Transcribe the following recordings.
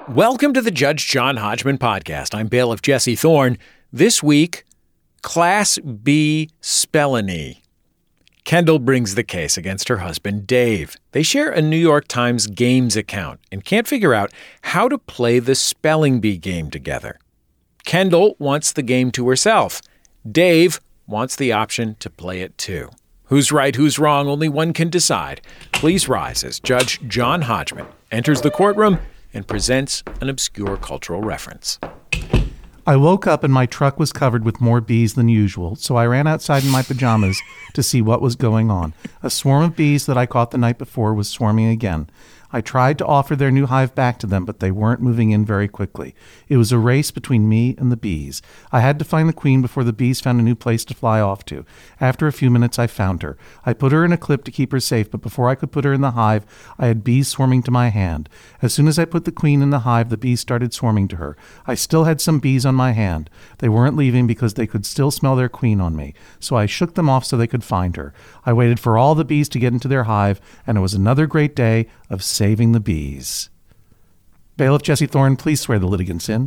Welcome to the Judge John Hodgman podcast. I'm bailiff Jesse Thorne. This week, Class B spellany. Kendall brings the case against her husband, Dave. They share a New York Times Games account and can't figure out how to play the spelling bee game together. Kendall wants the game to herself. Dave wants the option to play it too. Who's right, who's wrong, only one can decide. Please rise as Judge John Hodgman enters the courtroom and presents an obscure cultural reference. I woke up and my truck was covered with more bees than usual, so I ran outside in my pajamas to see what was going on. A swarm of bees that I caught the night before was swarming again. I tried to offer their new hive back to them, but they weren't moving in very quickly. It was a race between me and the bees. I had to find the queen before the bees found a new place to fly off to. After a few minutes, I found her. I put her in a clip to keep her safe, but before I could put her in the hive, I had bees swarming to my hand. As soon as I put the queen in the hive, the bees started swarming to her. I still had some bees on my hand. They weren't leaving because they could still smell their queen on me, so I shook them off so they could find her. I waited for all the bees to get into their hive, and it was another great day of saving the bees. Bailiff Jesse Thorne, please swear the litigants in.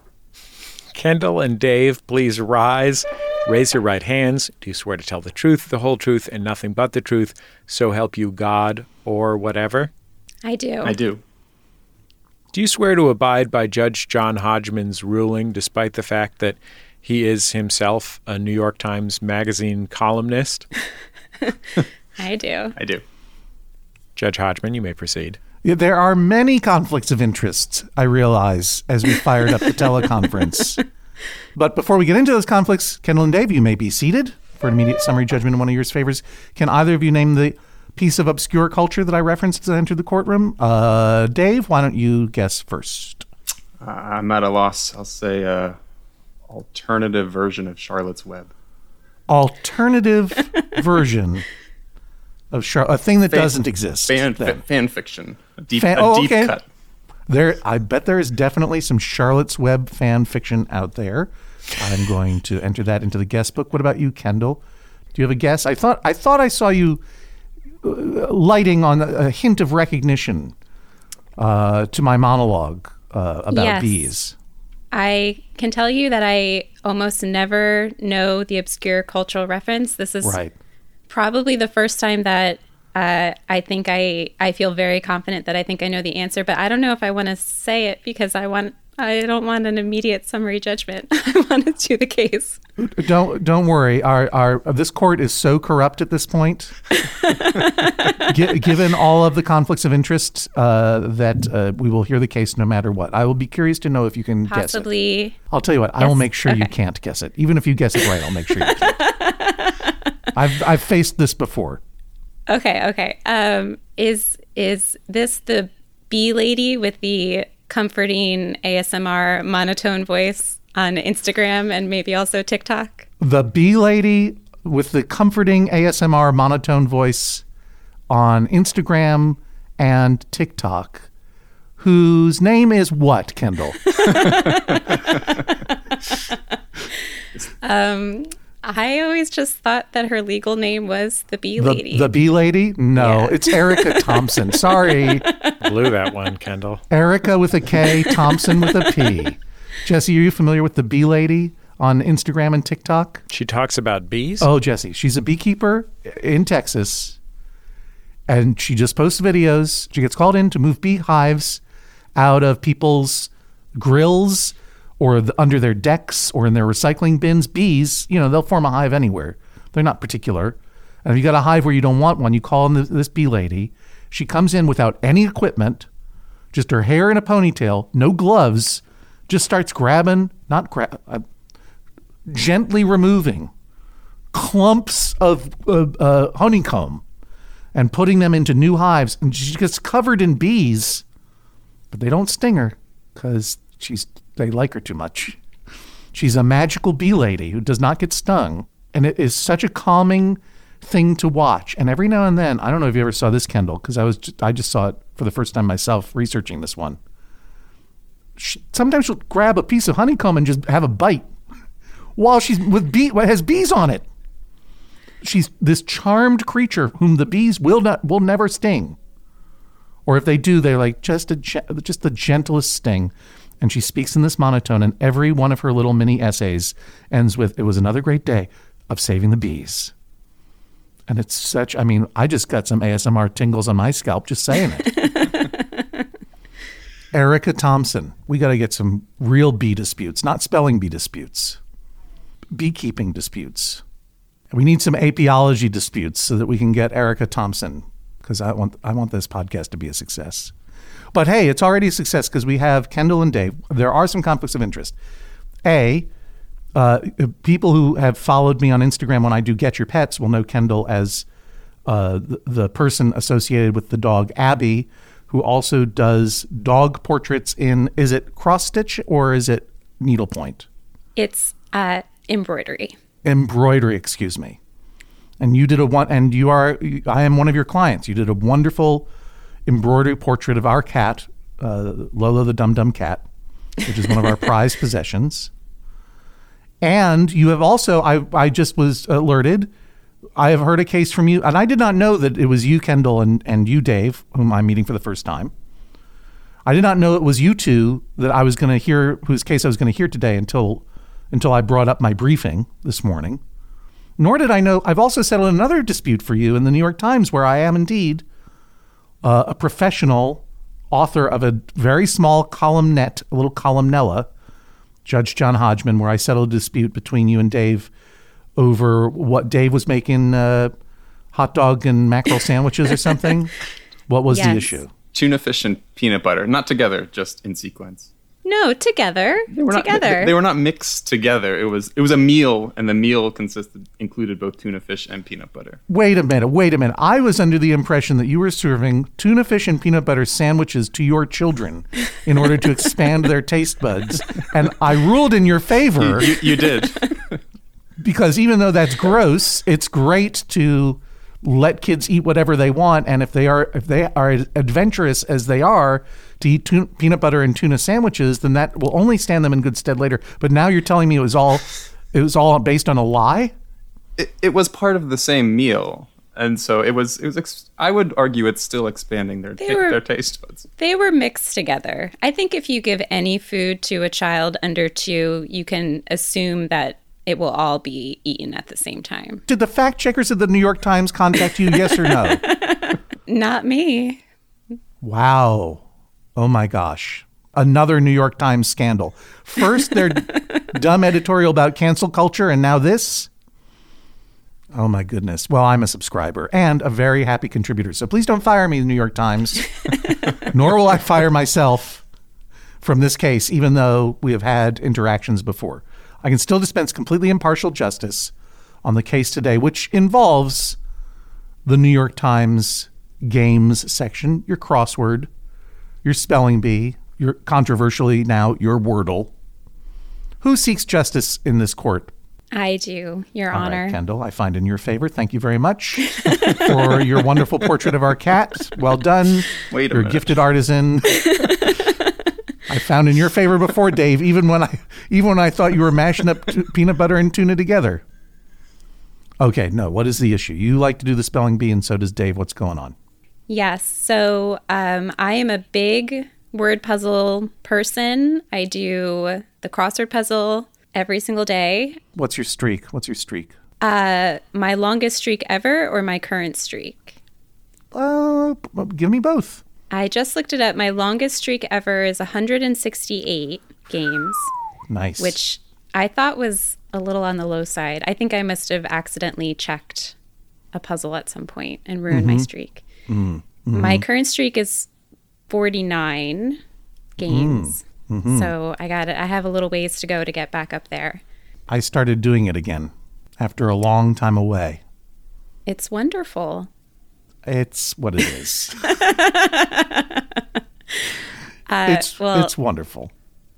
Kendall and Dave, please rise. Raise your right hands. Do you swear to tell the truth, the whole truth, and nothing but the truth, so help you God or whatever? I do. I do. Do you swear to abide by Judge John Hodgman's ruling, despite the fact that he is himself a New York Times Magazine columnist? I do. I do. Judge Hodgman, you may proceed. Yeah, there are many conflicts of interest, I realize, as we fired up the teleconference. But before we get into those conflicts, Kendall and Dave, you may be seated for an immediate summary judgment in one of your favors. Can either of you name the piece of obscure culture that I referenced as I entered the courtroom? Dave, why don't you guess first? I'm at a loss. I'll say alternative version of Charlotte's Web. Alternative version of a thing that doesn't exist. Fan fiction. A deep okay. cut. I bet there is definitely some Charlotte's Web fan fiction out there. I'm going to enter that into the guest book. What about you, Kendall? Do you have a guess? I thought I saw you lighting on a hint of recognition to my monologue about bees. I can tell you that I almost never know the obscure cultural reference. This is probably the first time that I think I feel very confident that I think I know the answer, but I don't know if I want to say it because I don't want an immediate summary judgment. I want to do the case. Don't worry. Our this court is so corrupt at this point, given all of the conflicts of interest, that we will hear the case no matter what. I will be curious to know if you can guess it. I'll tell you what. I will make sure you can't guess it. Even if you guess it right, I'll make sure you can't. I've faced this before. Okay. Is this the bee lady with the comforting ASMR monotone voice on Instagram and maybe also TikTok? The bee lady with the comforting ASMR monotone voice on Instagram and TikTok, whose name is what, Kendall? I always just thought that her legal name was the bee lady. The bee lady? No, It's Erica Thompson. Sorry. Blew that one, Kendall. Erica with a K, Thompson with a P. Jesse, are you familiar with the bee lady on Instagram and TikTok? She talks about bees? Oh, Jesse, she's a beekeeper in Texas, and she just posts videos. She gets called in to move beehives out of people's grills or under their decks or in their recycling bins. Bees, they'll form a hive anywhere. They're not particular. And if you got a hive where you don't want one, you call in this bee lady. She comes in without any equipment, just her hair in a ponytail, no gloves, just starts gently removing clumps of honeycomb and putting them into new hives. And she gets covered in bees, but they don't sting her because they like her too much. She's a magical bee lady who does not get stung. And it is such a calming thing to watch. And every now and then, I don't know if you ever saw this, Kendall, because I just saw it for the first time myself researching this one. Sometimes she'll grab a piece of honeycomb and just have a bite while she's with has bees on it. She's this charmed creature whom the bees will never sting Or if they do, they're like just the gentlest sting. And she speaks in this monotone, and every one of her little mini essays ends with, "It was another great day of saving the bees." And it's such, I mean, I just got some ASMR tingles on my scalp just saying it. Erica Thompson. We got to get some real bee disputes, not spelling bee disputes, beekeeping disputes. We need some apiology disputes so that we can get Erica Thompson, because I want this podcast to be a success. But hey, it's already a success because we have Kendall and Dave. There are some conflicts of interest. People who have followed me on Instagram when I do Get Your Pets will know Kendall as the person associated with the dog Abby, who also does dog portraits in, is it cross stitch or is it needlepoint? It's embroidery. Embroidery, excuse me. And you did I am one of your clients. You did a wonderful embroidery portrait of our cat, Lola the Dum Dum Cat, which is one of our prized possessions. And you have also, I just was alerted, I have heard a case from you, and I did not know that it was you, Kendall, and you, Dave, whom I'm meeting for the first time. I did not know it was you two that I was going to hear, whose case I was going to hear today until I brought up my briefing this morning. Nor did I know, I've also settled another dispute for you in the New York Times, where I am indeed a professional author of a very small columnette, a little columnella, Judge John Hodgman, where I settled a dispute between you and Dave over what Dave was making hot dog and mackerel sandwiches or something. What was the issue? Tuna fish and peanut butter, not together, just in sequence. No, together. They were not mixed together. It was a meal, and the meal included both tuna fish and peanut butter. Wait a minute. I was under the impression that you were serving tuna fish and peanut butter sandwiches to your children in order to expand their taste buds, and I ruled in your favor. You did. Because even though that's gross, it's great to let kids eat whatever they want, and if they are adventurous as they are to eat peanut butter and tuna sandwiches, then that will only stand them in good stead later. But now you're telling me it was all based on a lie? It was part of the same meal, and so it was. I would argue it's still expanding their taste buds. They were mixed together. I think if you give any food to a child under 2, you can assume that it will all be eaten at the same time. Did the fact checkers of the New York Times contact you, yes or no? Not me. Wow. Oh my gosh. Another New York Times scandal. First, their dumb editorial about cancel culture, and now this? Oh my goodness. Well, I'm a subscriber and a very happy contributor, so please don't fire me, the New York Times. Nor will I fire myself from this case, even though we have had interactions before. I can still dispense completely impartial justice on the case today, which involves the New York Times games section, your crossword, your spelling bee, your controversially now your Wordle. Who seeks justice in this court? I do, Your Honor. All right, Kendall, I find in your favor. Thank you very much for your wonderful portrait of our cat. Well done. Wait a You're minute. a gifted artisan. I found in your favor before, Dave, even when I thought you were mashing up peanut butter and tuna together. Okay, no, what is the issue? You like to do the spelling bee, and so does Dave. What's going on? Yes, so I am a big word puzzle person. I do the crossword puzzle every single day. What's your streak? My longest streak ever or my current streak? Give me both. I just looked it up. My longest streak ever is 168 games. Nice. Which I thought was a little on the low side. I think I must have accidentally checked a puzzle at some point and ruined my streak. Mm-hmm. My current streak is 49 games. Mm-hmm. So I have a little ways to go to get back up there. I started doing it again after a long time away. It's wonderful. It's what it is. It's wonderful.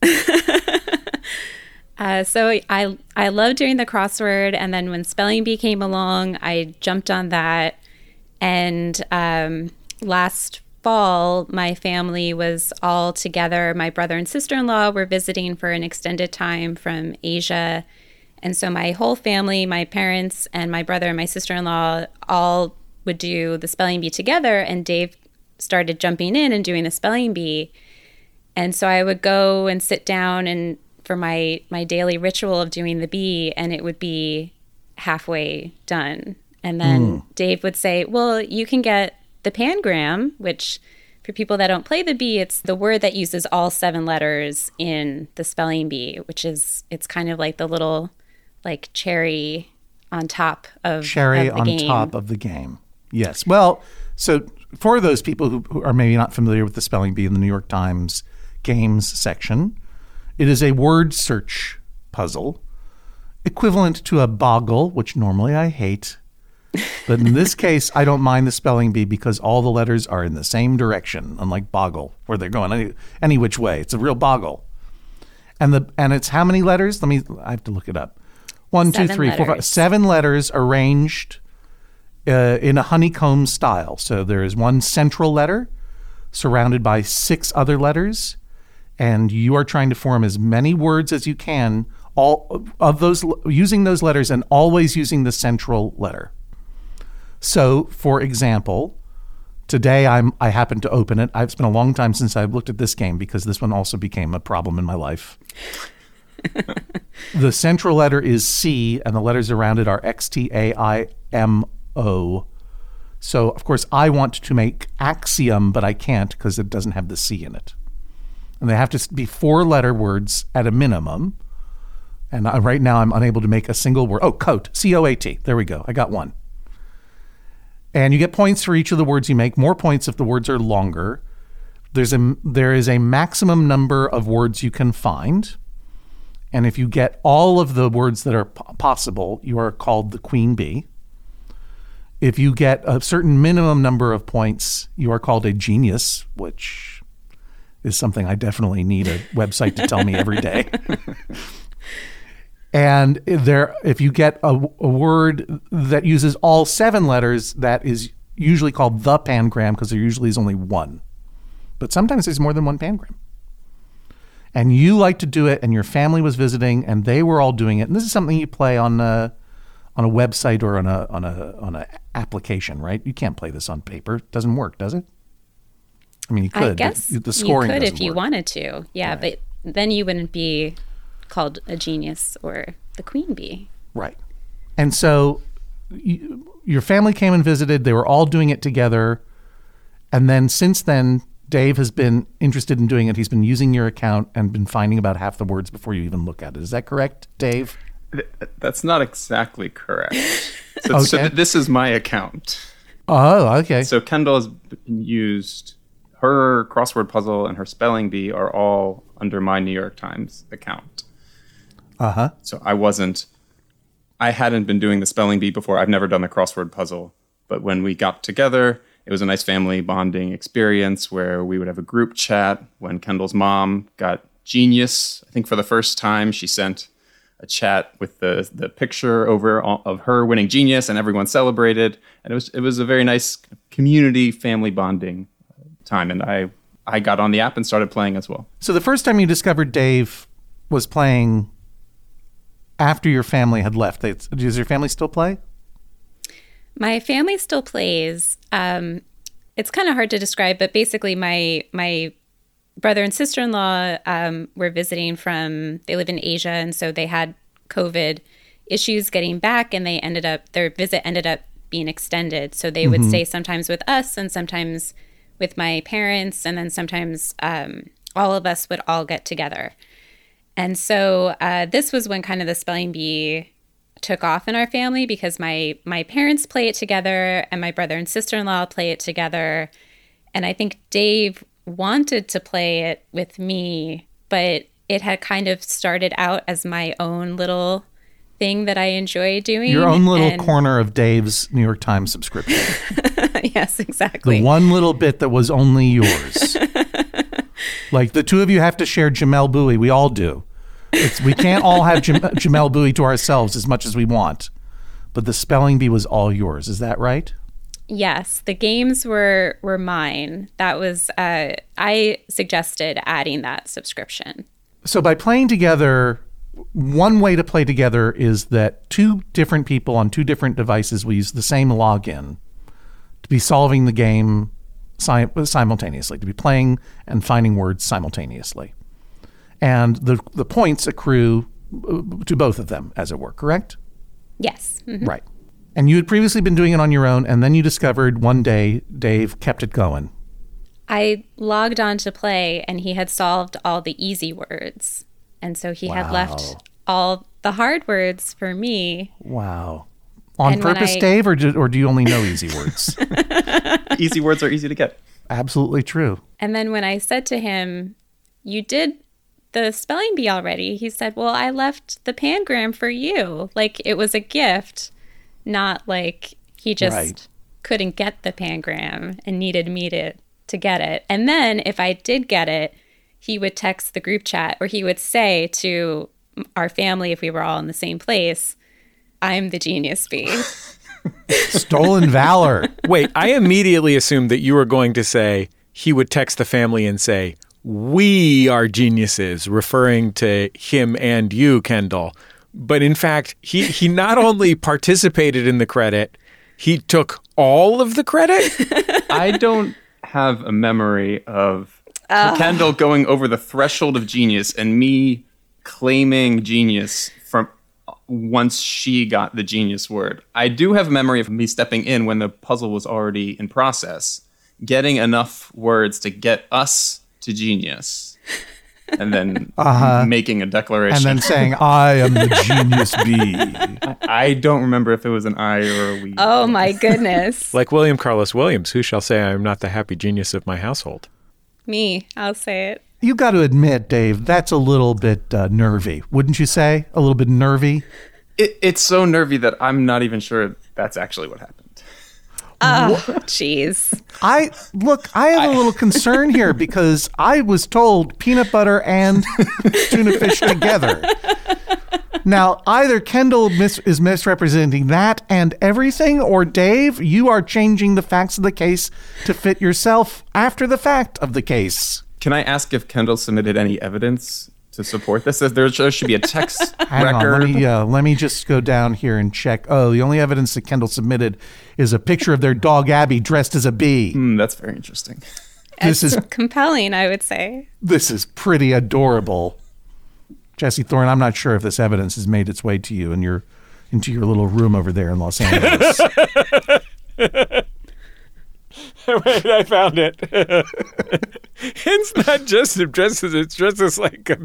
So I love doing the crossword, and then when spelling bee came along, I jumped on that. And last fall, my family was all together. My brother and sister-in-law were visiting for an extended time from Asia. And so my whole family, my parents and my brother and my sister-in-law all would do the spelling bee together. And Dave started jumping in and doing the spelling bee. And so I would go and sit down and for my daily ritual of doing the bee, and it would be halfway done. And then Dave would say, well, you can get the pangram, which for people that don't play the bee, it's the word that uses all 7 letters in the spelling bee, which is, it's kind of like the little like cherry on top of the game. Top of the game. Yes. Well, so for those people who are maybe not familiar with the spelling bee in the New York Times games section, it is a word search puzzle equivalent to a boggle, which normally I hate. But in this case, I don't mind the spelling bee because all the letters are in the same direction, unlike boggle, where they're going any which way. It's a real boggle. And it's how many letters? I have to look it up. 1, 2, 3, 4, 5. 7 letters arranged in a honeycomb style. So there is one central letter surrounded by 6 other letters, and you are trying to form as many words as you can, all of those using those letters and always using the central letter. So, for example, today I happened to open it. It's been a long time since I've looked at this game because this one also became a problem in my life. The central letter is C, and the letters around it are XTAIMO. So, of course, I want to make axiom, but I can't because it doesn't have the C in it. And they have to be 4-letter words at a minimum. And right now I'm unable to make a single word. Oh, coat, C-O-A-T. There we go. I got one. And you get points for each of the words you make, more points if the words are longer. There is a maximum number of words you can find. And if you get all of the words that are possible, you are called the queen bee. If you get a certain minimum number of points, you are called a genius, which is something I definitely need a website to tell me every day. And if you get a word that uses all 7 letters, that is usually called the pangram because there usually is only one. But sometimes there's more than one pangram. And you like to do it, and your family was visiting, and they were all doing it. And this is something you play on a website or on a application, right? You can't play this on paper. It doesn't work, does it? I mean, you could. I guess the scoring you could if work. You wanted to. Yeah, right. But then you wouldn't be called a genius or the queen bee. Right. And so your family came and visited. They were all doing it together. And then since then, Dave has been interested in doing it. He's been using your account and been finding about half the words before you even look at it. Is that correct, Dave? That's not exactly correct. So this is my account. Oh, okay. So Kendall has used her crossword puzzle and her spelling bee are all under my New York Times account. Uh-huh. So I hadn't been doing the spelling bee before. I've never done the crossword puzzle. But when we got together, it was a nice family bonding experience where we would have a group chat. When Kendall's mom got Genius, I think for the first time, she sent a chat with the picture over of her winning Genius, and everyone celebrated. And it was a very nice community family bonding time. And I got on the app and started playing as well. So the first time you discovered Dave was playing after your family had left. Does your family still play? My family still plays. It's kind of hard to describe, but basically my brother and sister-in-law were visiting they live in Asia, and so they had COVID issues getting back, and their visit ended up being extended. So they would stay sometimes with us and sometimes with my parents, and then sometimes all of us would all get together. And so this was when kind of the spelling bee took off in our family because my parents play it together and my brother and sister-in-law play it together. And I think Dave wanted to play it with me, but it had kind of started out as my own little thing that I enjoy doing. Your own little corner of Dave's New York Times subscription. Yes, exactly. The one little bit that was only yours. Like the two of you have to share Jamel Bowie. We all do. We can't all have Jamel Bowie to ourselves as much as we want. But the spelling bee was all yours. Is that right? Yes, the games were mine. That was I suggested adding that subscription. So by playing together, one way to play together is that 2 different people on 2 different devices will use the same login to be solving the game simultaneously, to be playing and finding words simultaneously. And the points accrue to both of them, as it were, correct? Yes. Mm-hmm. Right. And you had previously been doing it on your own, and then you discovered one day Dave kept it going. I logged on to play, and he had solved all the easy words. And so he had left all the hard words for me. Wow. On purpose, Dave, or do you only know easy words? Easy words are easy to get. Absolutely true. And then when I said to him, you did the spelling bee already, he said, well, I left the pangram for you. Like it was a gift, not like he just couldn't get the pangram and needed me to get it. And then if I did get it, he would text the group chat, or he would say to our family, if we were all in the same place, I'm the genius bee. Stolen valor. Wait, I immediately assumed that you were going to say he would text the family and say, we are geniuses, referring to him and you, Kendall. But in fact, he not only participated in the credit, he took all of the credit? I don't have a memory of Kendall going over the threshold of genius and me claiming genius from once she got the genius word. I do have a memory of me stepping in when the puzzle was already in process, getting enough words to get us to genius, and then making a declaration. And then saying, I am the genius bee. I don't remember if it was an I or a we. Oh, my goodness. Like William Carlos Williams, who shall say I am not the happy genius of my household? Me, I'll say it. You got to admit, Dave, that's a little bit nervy, wouldn't you say? A little bit nervy? It's so nervy that I'm not even sure that's actually what happened. Oh, jeez. I have a little concern here because I was told peanut butter and tuna fish together. Now, either Kendall is misrepresenting that and everything, or Dave, you are changing the facts of the case to fit yourself after the fact of the case. Can I ask if Kendall submitted any evidence to support this? There should be a text Hang record. on, let me just go down here and check. Oh, the only evidence that Kendall submitted is a picture of their dog Abby dressed as a bee. That's very interesting. This is compelling, I would say. This is pretty adorable. Jesse Thorne, I'm not sure if this evidence has made its way to you into your little room over there in Los Angeles. Wait, I found it. It's not just dresses; it's dresses like a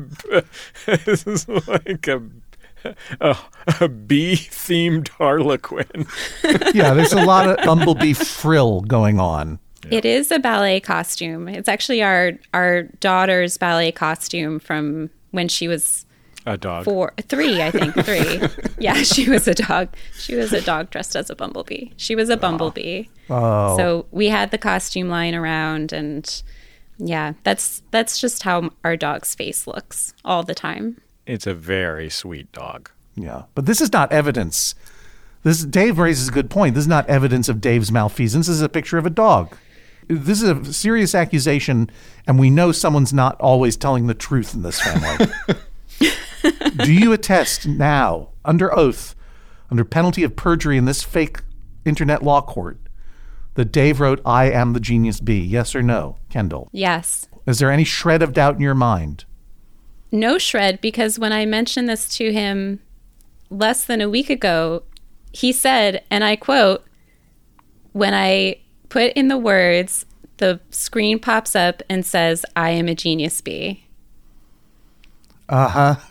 bee-themed Harlequin. Yeah, there's a lot of bumblebee frill going on. Yeah. It is a ballet costume. It's actually our daughter's ballet costume from when she was a dog. 3, I think. 3. Yeah, she was a dog. She was a dog dressed as a bumblebee. She was a bumblebee. Oh. So we had the costume lying around, and yeah, that's just how our dog's face looks all the time. It's a very sweet dog. Yeah, but this is not evidence. Dave raises a good point. This is not evidence of Dave's malfeasance. This is a picture of a dog. This is a serious accusation, and we know someone's not always telling the truth in this family. Do you attest now, under oath, under penalty of perjury in this fake internet law court, that Dave wrote, I am the genius bee? Yes or no, Kendall? Yes. Is there any shred of doubt in your mind? No shred, because when I mentioned this to him less than a week ago, he said, and I quote, when I put in the words, the screen pops up and says, I am a genius bee. Uh-huh.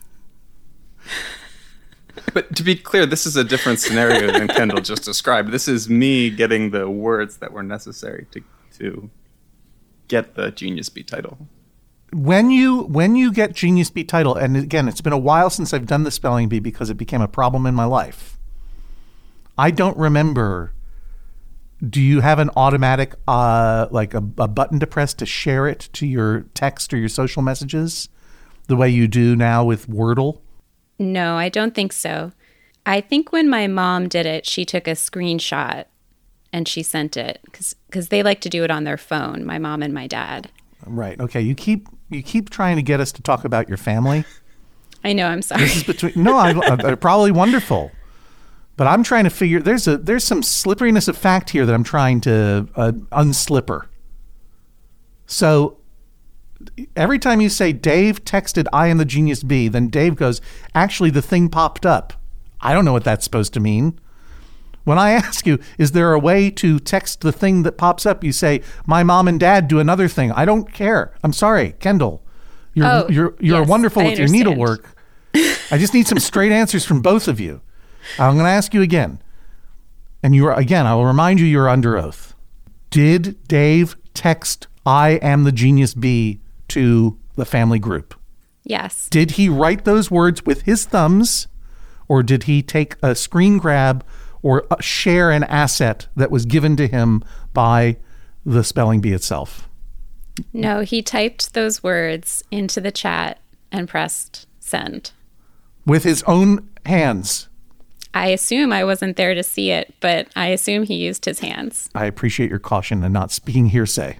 But to be clear, this is a different scenario than Kendall just described. This is me getting the words that were necessary to get the Genius Bee title. When you get Genius Bee title, and again, it's been a while since I've done the spelling bee because it became a problem in my life. I don't remember. Do you have an automatic, like a button to press to share it to your text or your social messages the way you do now with Wordle? No, I don't think so. I think when my mom did it, she took a screenshot and she sent it because they like to do it on their phone, my mom and my dad. Right. Okay. You keep trying to get us to talk about your family. I know. I'm sorry. This is they're probably wonderful, but I'm trying to figure. There's some slipperiness of fact here that I'm trying to unslipper. So every time you say Dave texted I am the genius bee, then Dave goes, actually the thing popped up. I don't know what that's supposed to mean. When I ask you, is there a way to text the thing that pops up? You say, my mom and dad do another thing. I don't care. I'm sorry, Kendall. You're yes, wonderful with your needlework. I just need some straight answers from both of you. I'm going to ask you again. And I will remind you, you're under oath. Did Dave text I am the genius bee to the family group? Yes. Did he write those words with his thumbs, or did he take a screen grab or share an asset that was given to him by the spelling bee itself? No, he typed those words into the chat and pressed send. With his own hands? I assume I wasn't there to see it, but I assume he used his hands. I appreciate your caution and not speaking hearsay.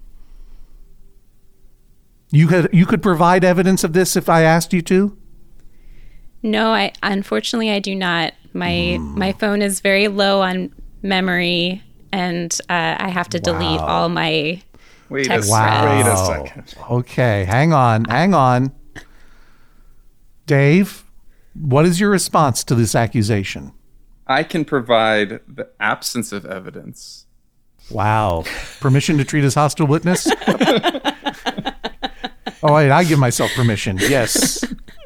You could provide evidence of this if I asked you to? No, unfortunately I do not. My phone is very low on memory, and I have to delete all my text threads. Wait a second. Okay, hang on. Dave, what is your response to this accusation? I can provide the absence of evidence. Wow. Permission to treat as hostile witness? Oh, wait, I give myself permission. Yes.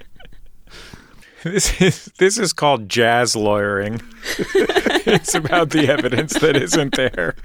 This is called jazz lawyering. It's about the evidence that isn't there.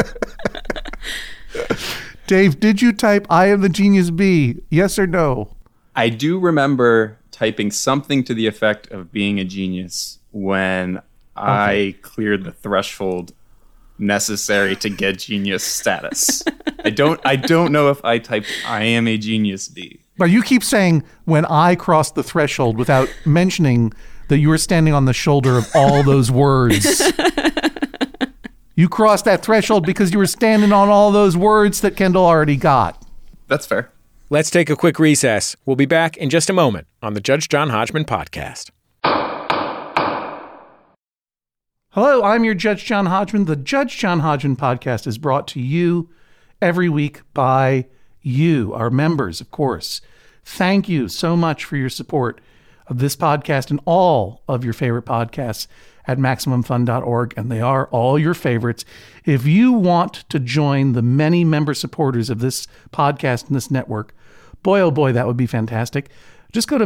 Dave, did you type I am the genius bee? Yes or no? I do remember typing something to the effect of being a genius when I cleared the threshold necessary to get genius status. I don't know if I typed I am a genius bee. But you keep saying when I crossed the threshold without mentioning that you were standing on the shoulder of all those words. You crossed that threshold because you were standing on all those words that Kendall already got. That's fair. Let's take a quick recess. We'll be back in just a moment on the Judge John Hodgman podcast. Hello, I'm your Judge John Hodgman. The Judge John Hodgman podcast is brought to you every week by you, our members, of course. Thank you so much for your support of this podcast and all of your favorite podcasts at MaximumFun.org, and they are all your favorites. If you want to join the many member supporters of this podcast and this network, boy, oh boy, that would be fantastic. Just go to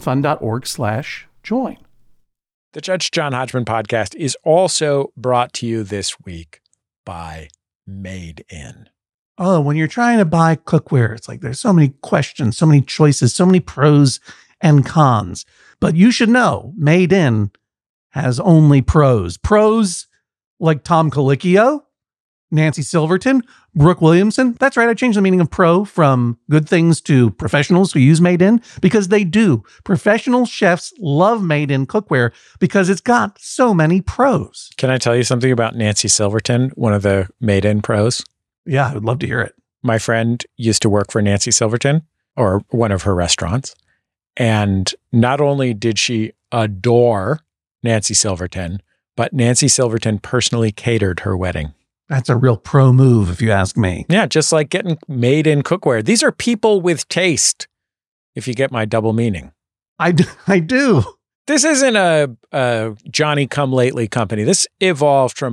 MaximumFun.org/join. The Judge John Hodgman podcast is also brought to you this week by Made In. Oh, when you're trying to buy cookware, it's like there's so many questions, so many choices, so many pros and cons. But you should know, Made In has only pros. Pros like Tom Colicchio, Nancy Silverton, Brooke Williamson. That's right, I changed the meaning of pro from good things to professionals who use Made In, because they do. Professional chefs love Made In cookware because it's got so many pros. Can I tell you something about Nancy Silverton, one of the Made In pros? Yeah, I would love to hear it. My friend used to work for Nancy Silverton, or one of her restaurants. And not only did she adore Nancy Silverton, but Nancy Silverton personally catered her wedding. That's a real pro move, if you ask me. Yeah, just like getting Made In cookware. These are people with taste, if you get my double meaning. I do. This isn't a Johnny-come-lately company. This evolved from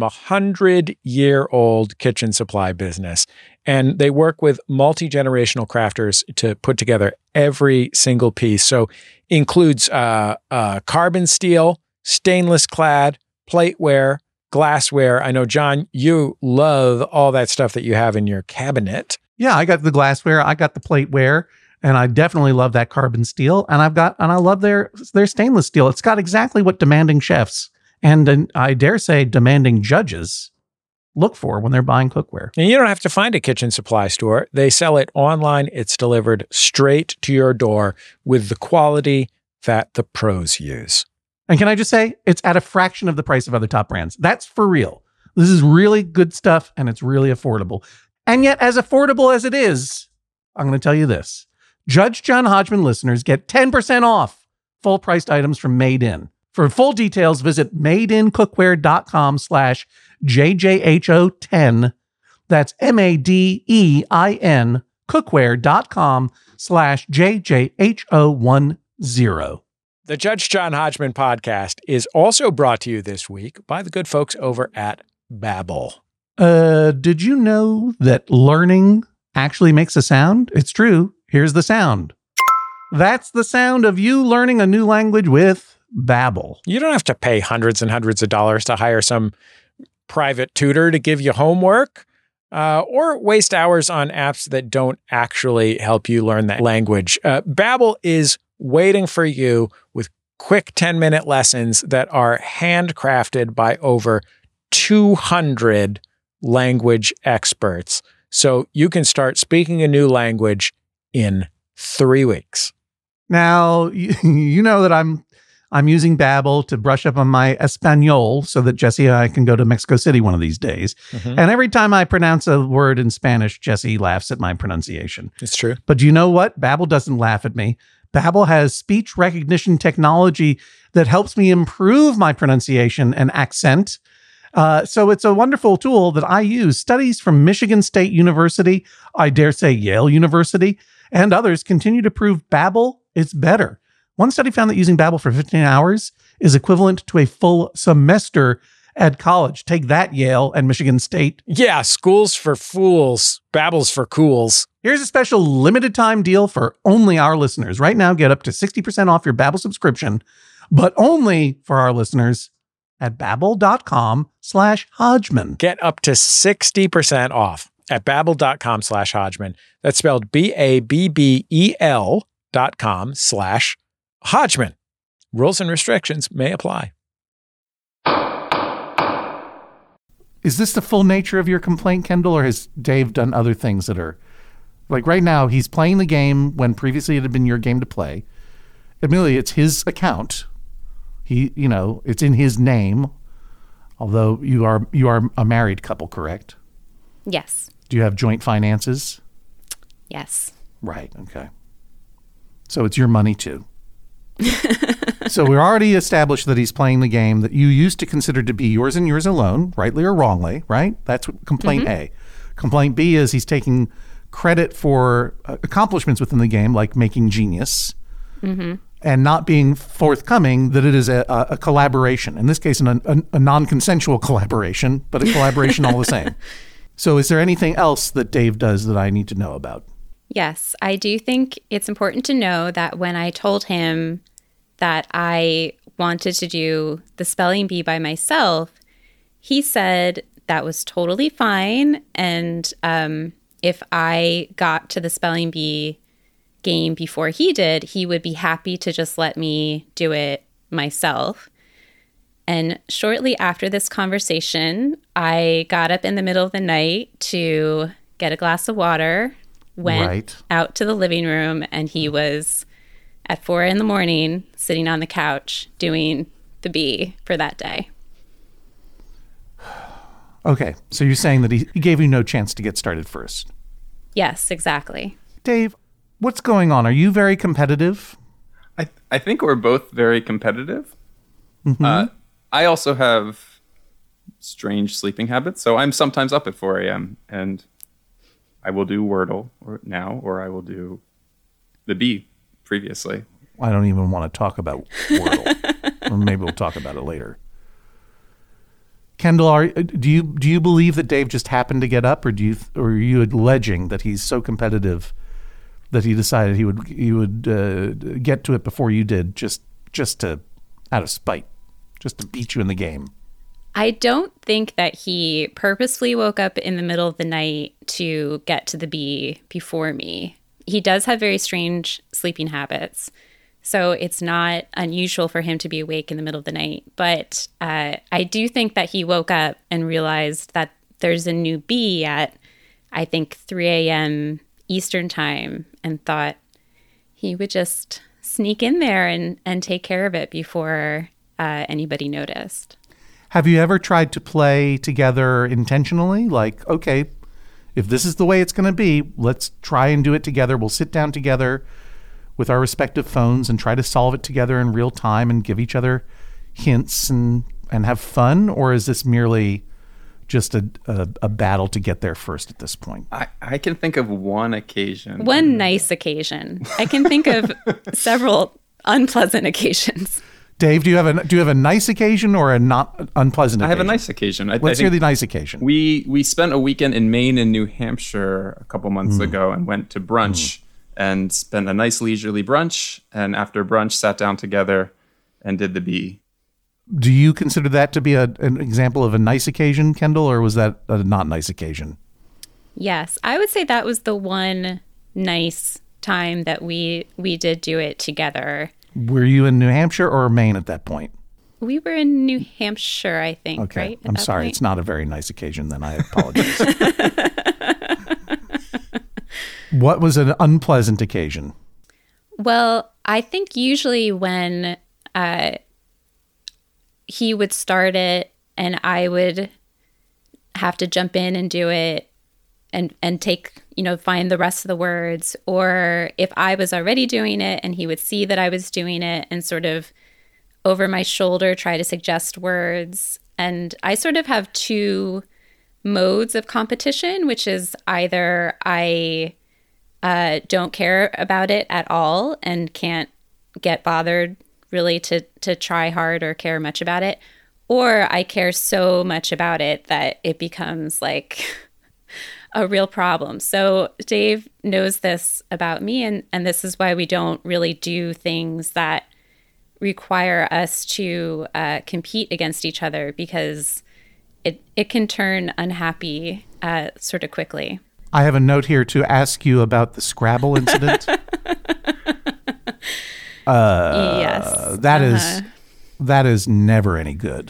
100-year-old kitchen supply business, and they work with multi-generational crafters to put together every single piece. So includes carbon steel, stainless clad, plateware, glassware. I know, John, you love all that stuff that you have in your cabinet. Yeah, I got the glassware, I got the plateware, and I definitely love that carbon steel. And I love their stainless steel. It's got exactly what demanding chefs and I dare say demanding judges look for when they're buying cookware. And you don't have to find a kitchen supply store. They sell it online. It's delivered straight to your door with the quality that the pros use. And can I just say, it's at a fraction of the price of other top brands. That's for real. This is really good stuff, and it's really affordable. And yet, as affordable as it is, I'm going to tell you this. Judge John Hodgman listeners get 10% off full-priced items from Made In. For full details, visit madeincookware.com/JJHO10. That's MADEIN, cookware.com/JJHO10. The Judge John Hodgman podcast is also brought to you this week by the good folks over at Babbel. Did you know that learning actually makes a sound? It's true. Here's the sound. That's the sound of you learning a new language with Babbel. You don't have to pay hundreds and hundreds of dollars to hire some private tutor to give you homework or waste hours on apps that don't actually help you learn that language. Babbel is waiting for you with quick 10-minute lessons that are handcrafted by over 200 language experts. So you can start speaking a new language in 3 weeks. Now, you know that I'm using Babbel to brush up on my Espanol so that Jesse and I can go to Mexico City one of these days. Mm-hmm. And every time I pronounce a word in Spanish, Jesse laughs at my pronunciation. It's true. But do you know what? Babbel doesn't laugh at me. Babbel has speech recognition technology that helps me improve my pronunciation and accent. So it's a wonderful tool that I use. Studies from Michigan State University, I dare say Yale University, and others continue to prove Babbel is better. One study found that using Babbel for 15 hours is equivalent to a full semester at college. Take that, Yale and Michigan State. Yeah, school's for fools. Babbel's for cools. Here's a special limited time deal for only our listeners. Right now, get up to 60% off your Babbel subscription, but only for our listeners at babbel.com/Hodgman. Get up to 60% off at babbel.com/Hodgman. That's spelled BABBEL.com/Hodgman. Rules and restrictions may apply. Is this the full nature of your complaint, Kendall, or has Dave done other things that are... Like right now, he's playing the game when previously it had been your game to play. Admittedly, it's his account. It's in his name. Although you are a married couple, correct? Yes. Do you have joint finances? Yes. Right. Okay. So it's your money too. So we already established that he's playing the game that you used to consider to be yours and yours alone, rightly or wrongly, right? That's complaint A. Complaint B is he's taking credit for accomplishments within the game, like making genius, and not being forthcoming that it is a collaboration. In this case, a non-consensual collaboration, but a collaboration all the same. So is there anything else that Dave does that I need to know about? Yes, I do think it's important to know that when I told him that I wanted to do the spelling bee by myself, he said that was totally fine. And if I got to the spelling bee game before he did, he would be happy to just let me do it myself. And shortly after this conversation, I got up in the middle of the night to get a glass of water, went out to the living room, and he was at 4 a.m. sitting on the couch doing the bee for that day. Okay, so you're saying that he gave you no chance to get started first. Yes, exactly. Dave, what's going on? Are you very competitive? I think we're both very competitive. Mm-hmm. I also have strange sleeping habits, so I'm sometimes up at 4 a.m. and I will do Wordle or I will do the bee previously. I don't even want to talk about Wordle. Or maybe we'll talk about it later. Kendall, do you believe that Dave just happened to get up, or are you alleging that he's so competitive that he decided he would get to it before you did, just to out of spite, just to beat you in the game? I don't think that he purposefully woke up in the middle of the night to get to the bee before me. He does have very strange sleeping habits, so it's not unusual for him to be awake in the middle of the night. But I do think that he woke up and realized that there's a new bee at, I think, 3 a.m. Eastern time, and thought he would just sneak in there and take care of it before anybody noticed. Have you ever tried to play together intentionally? Like, okay, if this is the way it's going to be, let's try and do it together. We'll sit down together with our respective phones and try to solve it together in real time and give each other hints and have fun? Or is this merely just a battle to get there first at this point? I can think of one occasion. One nice occasion. I can think of several unpleasant occasions. Dave, do you have a nice occasion or a not unpleasant occasion? I have a nice occasion. Let's hear the nice occasion. We spent a weekend in Maine and New Hampshire a couple months ago and went to brunch and spent a nice leisurely brunch. And after brunch, sat down together and did the bee. Do you consider that to be an example of a nice occasion, Kendall, or was that a not nice occasion? Yes, I would say that was the one nice time that we did do it together. Were you in New Hampshire or Maine at that point? We were in New Hampshire, I think, okay. right? I'm sorry. Point? It's not a very nice occasion then. I apologize. What was an unpleasant occasion? Well, I think usually when he would start it and I would have to jump in and do it and take, find the rest of the words. Or if I was already doing it and he would see that I was doing it and sort of over my shoulder try to suggest words. And I sort of have two modes of competition, which is either I don't care about it at all and can't get bothered really to try hard or care much about it, or I care so much about it that it becomes like a real problem. So Dave knows this about me, and this is why we don't really do things that require us to compete against each other, because it can turn unhappy sort of quickly. I have a note here to ask you about the Scrabble incident. Yes. That is never any good.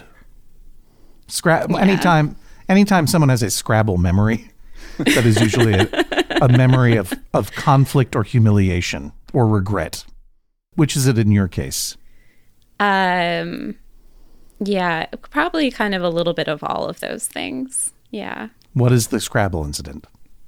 Anytime someone has a Scrabble memory, that is usually a memory of conflict or humiliation or regret. Which is it in your case? Yeah, probably kind of a little bit of all of those things. Yeah. What is the Scrabble incident?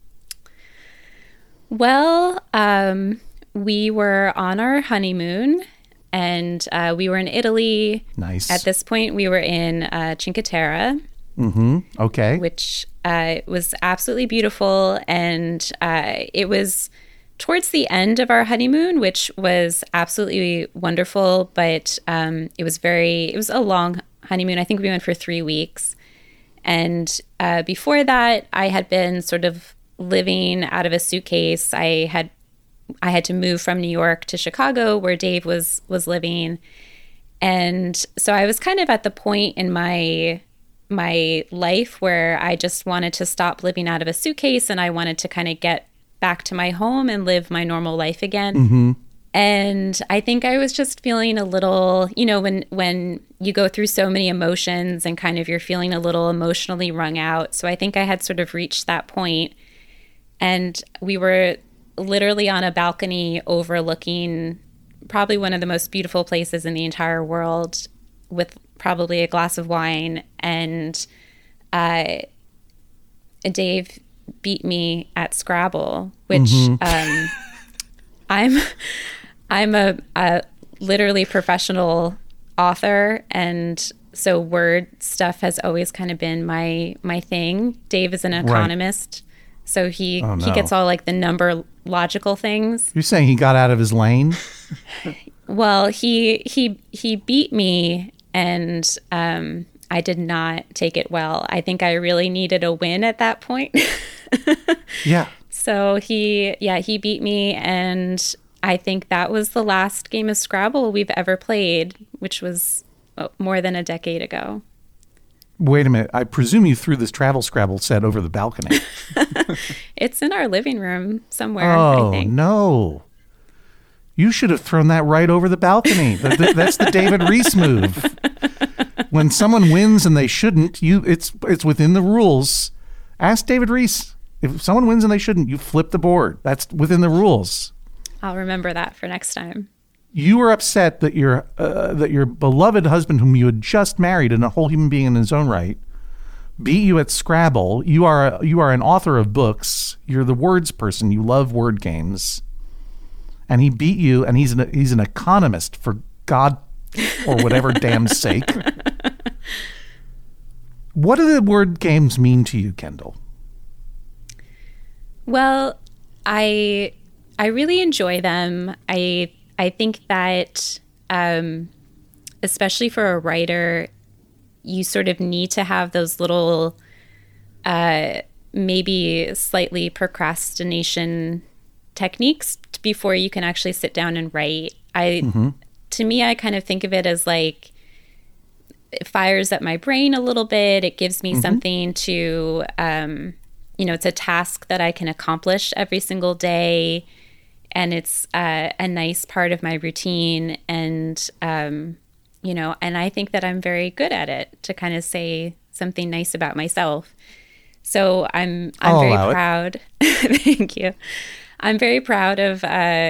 Well, we were on our honeymoon, and we were in Italy. Nice. At this point, we were in Cinque Terre. Mm-hmm. Okay. Which was absolutely beautiful, and it was towards the end of our honeymoon, which was absolutely wonderful. But it was a long honeymoon. I think we went for 3 weeks, and before that, I had been sort of living out of a suitcase. I had to move from New York to Chicago, where Dave was living. And so I was kind of at the point in my life where I just wanted to stop living out of a suitcase, and I wanted to kind of get back to my home and live my normal life again. Mm-hmm. And I think I was just feeling a little, when you go through so many emotions and kind of you're feeling a little emotionally wrung out. So I think I had sort of reached that point. And we were literally on a balcony overlooking probably one of the most beautiful places in the entire world, with probably a glass of wine. And Dave beat me at Scrabble, which I'm a literally professional author, and so word stuff has always kind of been my thing. Dave is an economist. Right. So he gets all like the number logical things. You're saying he got out of his lane? Well, he beat me, and I did not take it well. I think I really needed a win at that point. Yeah. So he beat me, and I think that was the last game of Scrabble we've ever played, which was more than a decade ago. Wait a minute. I presume you threw this travel Scrabble set over the balcony. It's in our living room somewhere, I think. No. You should have thrown that right over the balcony. That's the David Reese move. When someone wins and they shouldn't, it's within the rules. Ask David Reese. If someone wins and they shouldn't, you flip the board. That's within the rules. I'll remember that for next time. You were upset that your beloved husband, whom you had just married and a whole human being in his own right, beat you at Scrabble. You are an author of books. You're the words person. You love word games, and he beat you. And he's an economist, for God or whatever damn sake. What do the word games mean to you, Kendall? Well, I really enjoy them. I think that, especially for a writer, you sort of need to have those little, maybe slightly procrastination techniques before you can actually sit down and write. To me, I kind of think of it as like it fires up my brain a little bit. It gives me something to, it's a task that I can accomplish every single day. And it's a nice part of my routine. And, and I think that I'm very good at it, to kind of say something nice about myself. So I'm very proud. Thank you. I'm very proud of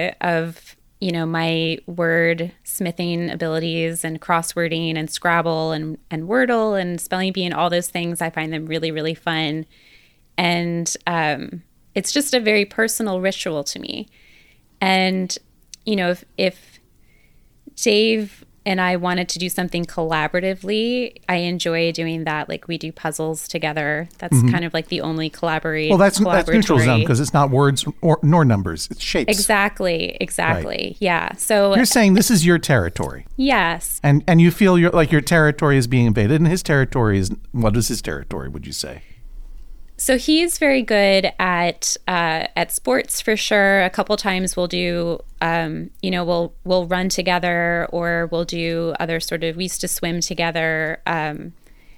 my word smithing abilities and crosswording and Scrabble and Wordle and spelling bee and all those things. I find them really, really fun. And it's just a very personal ritual to me. And, if Dave and I wanted to do something collaboratively, I enjoy doing that. Like, we do puzzles together. That's kind of like the only collaborate. Well, that's neutral zone, because it's not words nor numbers. It's shapes. Exactly. Right. Yeah. So you're saying this is your territory. Yes. And you feel your territory is being invaded, and his territory is, what is his territory, would you say? So he's very good at sports, for sure. A couple times we'll do, we'll run together, or we'll do other sort of, we used to swim together. And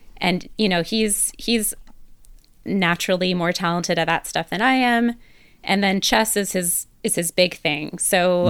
he's naturally more talented at that stuff than I am. And then chess is his big thing. So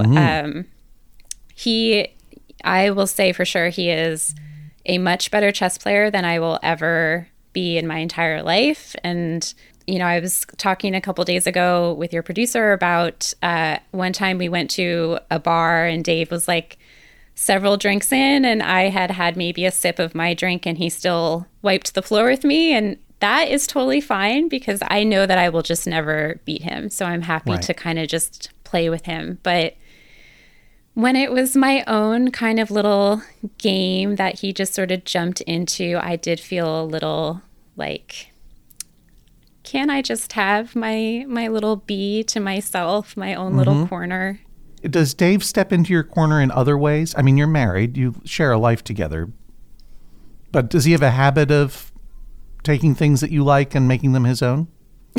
I will say for sure, he is a much better chess player than I will ever be in my entire life. And I was talking a couple days ago with your producer about one time we went to a bar and Dave was like several drinks in, and I had maybe a sip of my drink, and he still wiped the floor with me. And that is totally fine, because I know that I will just never beat him. So I'm happy to kind of just play with him. But when it was my own kind of little game that he just sort of jumped into, I did feel a little like, can I just have my little bee to myself, my own little corner? Does Dave step into your corner in other ways? I mean, you're married, you share a life together, but does he have a habit of taking things that you like and making them his own?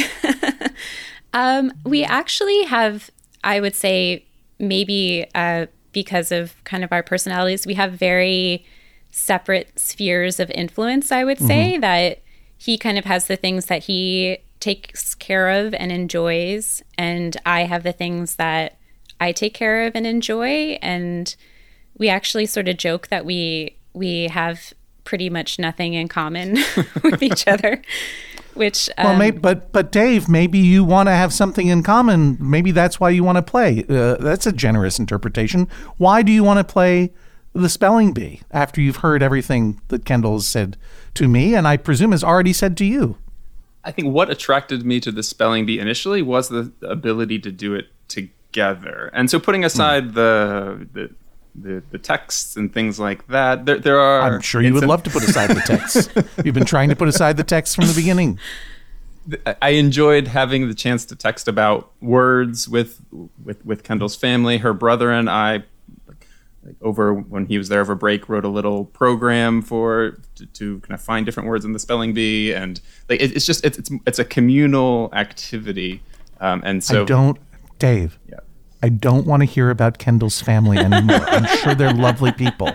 We actually have, I would say, maybe because of kind of our personalities, we have very separate spheres of influence, I would say, that he kind of has the things that he takes care of and enjoys, and I have the things that I take care of and enjoy. And we actually sort of joke that we have pretty much nothing in common with each other. Which but Dave, maybe you want to have something in common. Maybe that's why you want to play. That's a generous interpretation. Why do you want to play the spelling bee after you've heard everything that Kendall has said to me, and I presume has already said to you? I think what attracted me to the spelling bee initially was the ability to do it together. And so, putting aside the texts and things like that, there are... I'm sure you would love to put aside the texts. You've been trying to put aside the texts from the beginning. I enjoyed having the chance to text about words with Kendall's family. Her brother and I, over when he was there over break, wrote a little program to kind of find different words in the spelling bee, and it's a communal activity. And so Dave. Yeah. I don't want to hear about Kendall's family anymore. I'm sure they're lovely people.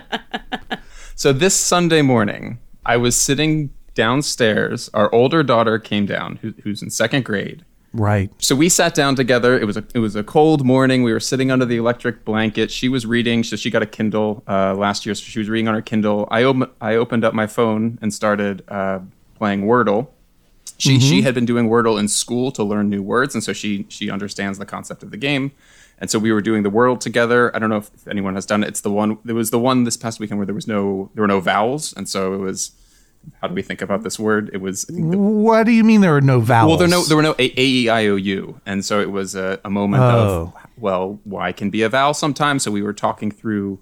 So this Sunday morning, I was sitting downstairs. Our older daughter came down, who's in second grade. Right. So we sat down together. It was a cold morning. We were sitting under the electric blanket. She was reading. So she got a Kindle last year. So she was reading on her Kindle. I opened up my phone and started playing Wordle. She had been doing Wordle in school to learn new words, and so she understands the concept of the game. And so we were doing the Wordle together. I don't know if anyone has done it. It was the one this past weekend where there were no vowels, and so it was. How do we think about this word? It was. What do you mean there were no vowels? Well, there were no A, E, I, O, U, and so it was a moment of, well, Y can be a vowel sometimes. So we were talking through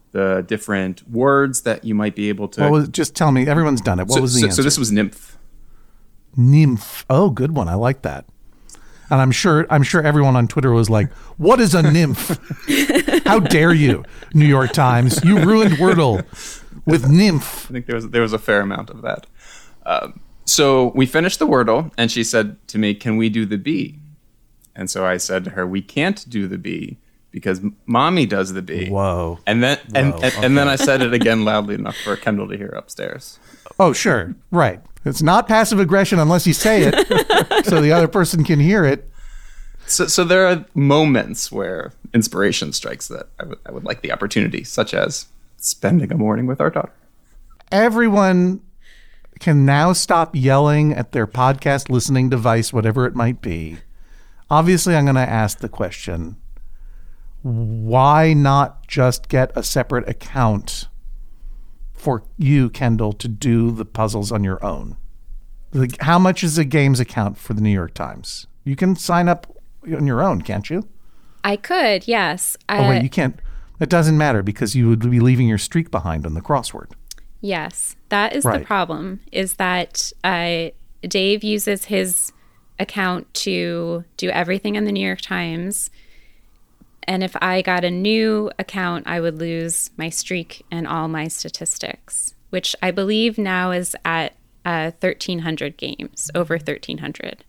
the different words that you might be able to. Just tell me. Everyone's done it. What was the answer? So this was nymph. Nymph. Oh, good one. I like that. And I'm sure everyone on Twitter was like, "What is a nymph? How dare you, New York Times? You ruined Wordle with nymph." I think there was a fair amount of that. So we finished the Wordle, and she said to me, "Can we do the bee?" And so I said to her, "We can't do the bee because Mommy does the bee." Whoa! And then and then I said it again loudly enough for Kendall to hear upstairs. Oh, sure, right. It's not passive aggression unless you say it, so the other person can hear it. So there are moments where inspiration strikes that I would like the opportunity, such as spending a morning with our daughter. Everyone can now stop yelling at their podcast listening device, whatever it might be. Obviously, I'm going to ask the question, why not just get a separate account for you, Kendall, to do the puzzles on your own? How much is a games account for the New York Times? You can sign up on your own, can't you? I could, yes. Oh, wait, you can't. It doesn't matter because you would be leaving your streak behind on the crossword. Yes, that is the problem, is that Dave uses his account to do everything in the New York Times. And if I got a new account, I would lose my streak and all my statistics, which I believe now is at 1,300 games, over 1,300.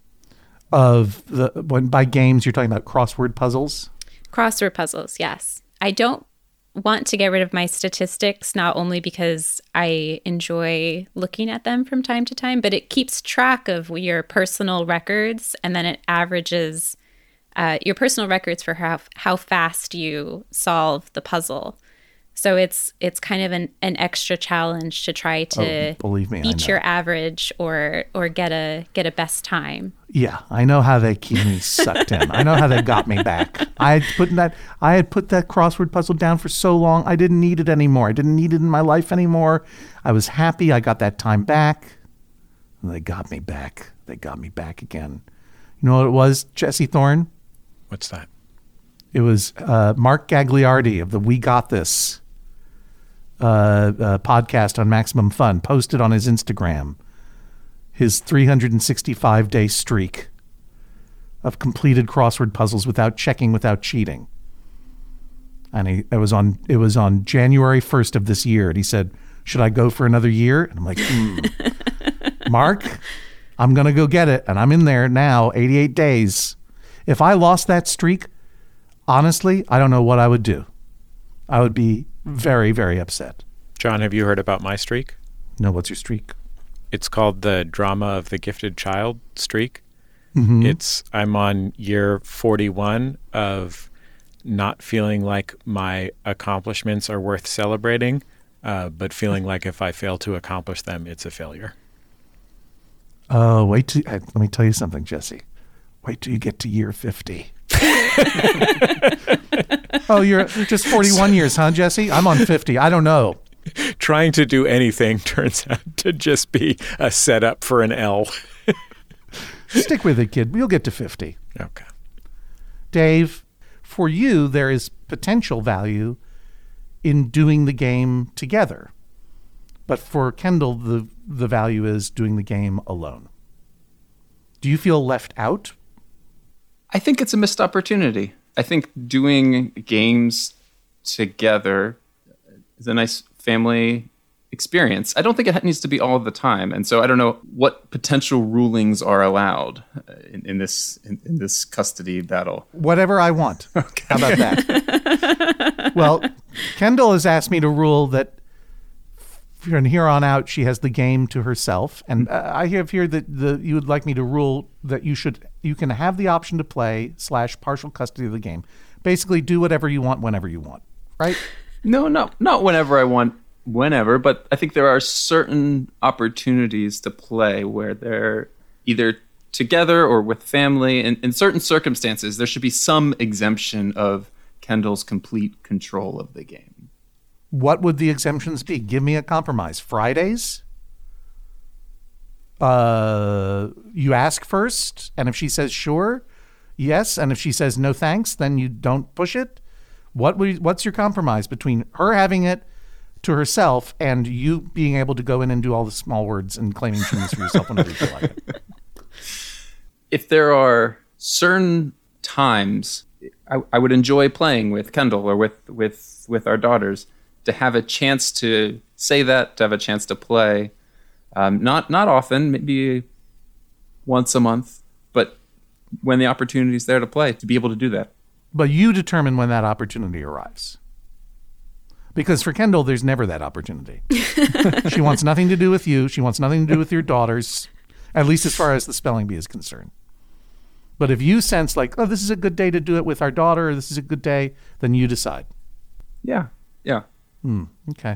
By games, you're talking about crossword puzzles? Crossword puzzles, yes. I don't want to get rid of my statistics, not only because I enjoy looking at them from time to time, but it keeps track of your personal records, and then it averages your personal records for how fast you solve the puzzle. So it's kind of an extra challenge to try to beat your average or get a best time. Yeah, I know how they keep me sucked in. I know how they got me back. I had put that crossword puzzle down for so long. I didn't need it anymore. I didn't need it in my life anymore. I was happy. I got that time back. And they got me back. They got me back again. You know what it was, Jesse Thorne? What's that? It was Mark Gagliardi of the We Got This podcast on Maximum Fun, posted on his Instagram his 365-day streak of completed crossword puzzles without checking, without cheating. And it was on January 1st of this year. And he said, "Should I go for another year?" And I'm like, Mark, I'm going to go get it. And I'm in there now, 88 days. If I lost that streak, honestly, I don't know what I would do. I would be very, very upset. John, have you heard about my streak? No, what's your streak? It's called the Drama of the Gifted Child streak. Mm-hmm. I'm on year 41 of not feeling like my accomplishments are worth celebrating, but feeling like if I fail to accomplish them, it's a failure. Oh, let me tell you something, Jesse. Wait till you get to year 50. Oh, you're just 41 years, huh, Jesse? I'm on 50. I don't know. Trying to do anything turns out to just be a setup for an L. Stick with it, kid. You'll get to 50. Okay. Dave, for you, there is potential value in doing the game together. But for Kendall, the value is doing the game alone. Do you feel left out? I think it's a missed opportunity. I think doing games together is a nice family experience. I don't think it needs to be all the time. And so I don't know what potential rulings are allowed in this custody battle. Whatever I want. Okay. How about that? Well, Kendall has asked me to rule that from here on out, she has the game to herself. And I have here that you would like me to rule that you can have the option to play / partial custody of the game. Basically, do whatever you want whenever you want, right? No, not whenever I want, but I think there are certain opportunities to play where they're either together or with family. And in certain circumstances, there should be some exemption of Kendall's complete control of the game. What would the exemptions be? Give me a compromise. Fridays? You ask first, and if she says sure, yes, and if she says no thanks, then you don't push it. What's your compromise between her having it to herself and you being able to go in and do all the small words and claiming genius for yourself whenever you feel like it? If there are certain times I would enjoy playing with Kendall or with our daughters, to have a chance to say that, to have a chance to play. Not often, maybe once a month, but when the opportunity is there to play, to be able to do that. But you determine when that opportunity arrives. Because for Kendall, there's never that opportunity. She wants nothing to do with you. She wants nothing to do with your daughters, at least as far as the spelling bee is concerned. But if you sense like, oh, this is a good day to do it with our daughter, or this is a good day, then you decide. Yeah. Okay.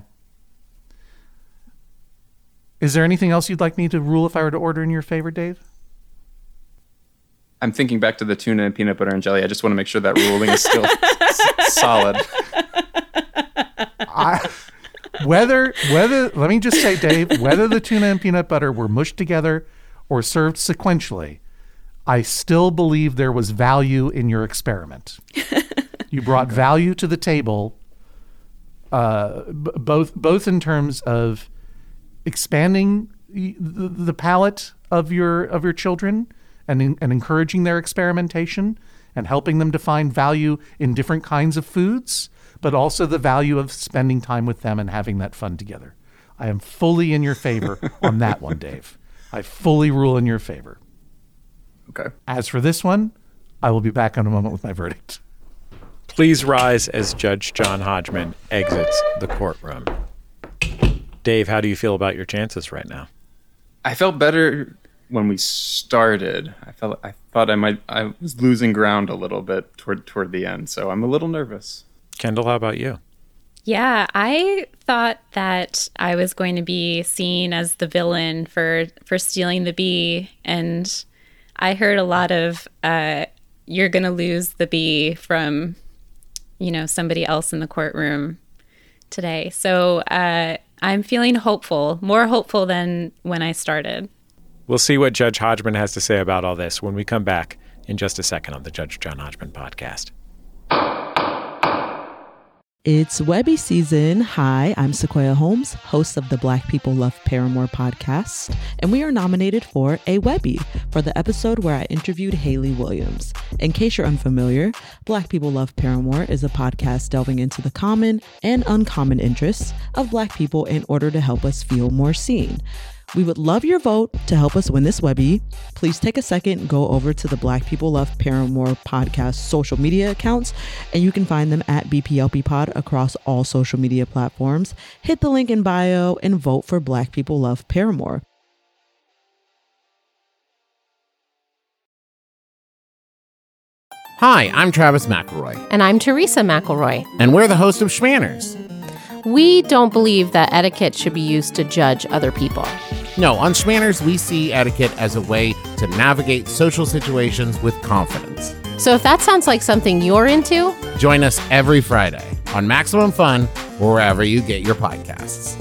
Is there anything else you'd like me to rule if I were to order in your favor, Dave? I'm thinking back to the tuna and peanut butter and jelly. I just want to make sure that ruling is still solid. Let me just say, Dave, whether the tuna and peanut butter were mushed together or served sequentially, I still believe there was value in your experiment. You brought value to the table, both in terms of expanding the palate of your children and encouraging their experimentation and helping them to find value in different kinds of foods, but also the value of spending time with them and having that fun together. I am fully in your favor on that one, Dave. I fully rule in your favor. Okay. As for this one, I will be back in a moment with my verdict. Please rise as Judge John Hodgman exits the courtroom. Dave, how do you feel about your chances right now? I felt better when we started. I thought I was losing ground a little bit toward the end, so I'm a little nervous. Kendall, how about you? Yeah, I thought that I was going to be seen as the villain for stealing the bee, and I heard a lot of you're going to lose the bee from, somebody else in the courtroom today. So I'm feeling hopeful, more hopeful than when I started. We'll see what Judge Hodgman has to say about all this when we come back in just a second on the Judge John Hodgman podcast. It's Webby season. Hi, I'm Sequoia Holmes, host of the Black People Love Paramore podcast, and we are nominated for a Webby for the episode where I interviewed Hayley Williams. In case you're unfamiliar, Black People Love Paramore is a podcast delving into the common and uncommon interests of Black people in order to help us feel more seen. We would love your vote to help us win this Webby. Please take a second, go over to the Black People Love Paramore podcast social media accounts, and you can find them at BPLP Pod across all social media platforms. Hit the link in bio and vote for Black People Love Paramore. Hi, I'm Travis McElroy. And I'm Teresa McElroy. And we're the host of Schmanners. We don't believe that etiquette should be used to judge other people. No, on Schmanners, we see etiquette as a way to navigate social situations with confidence. So if that sounds like something you're into, join us every Friday on Maximum Fun or wherever you get your podcasts.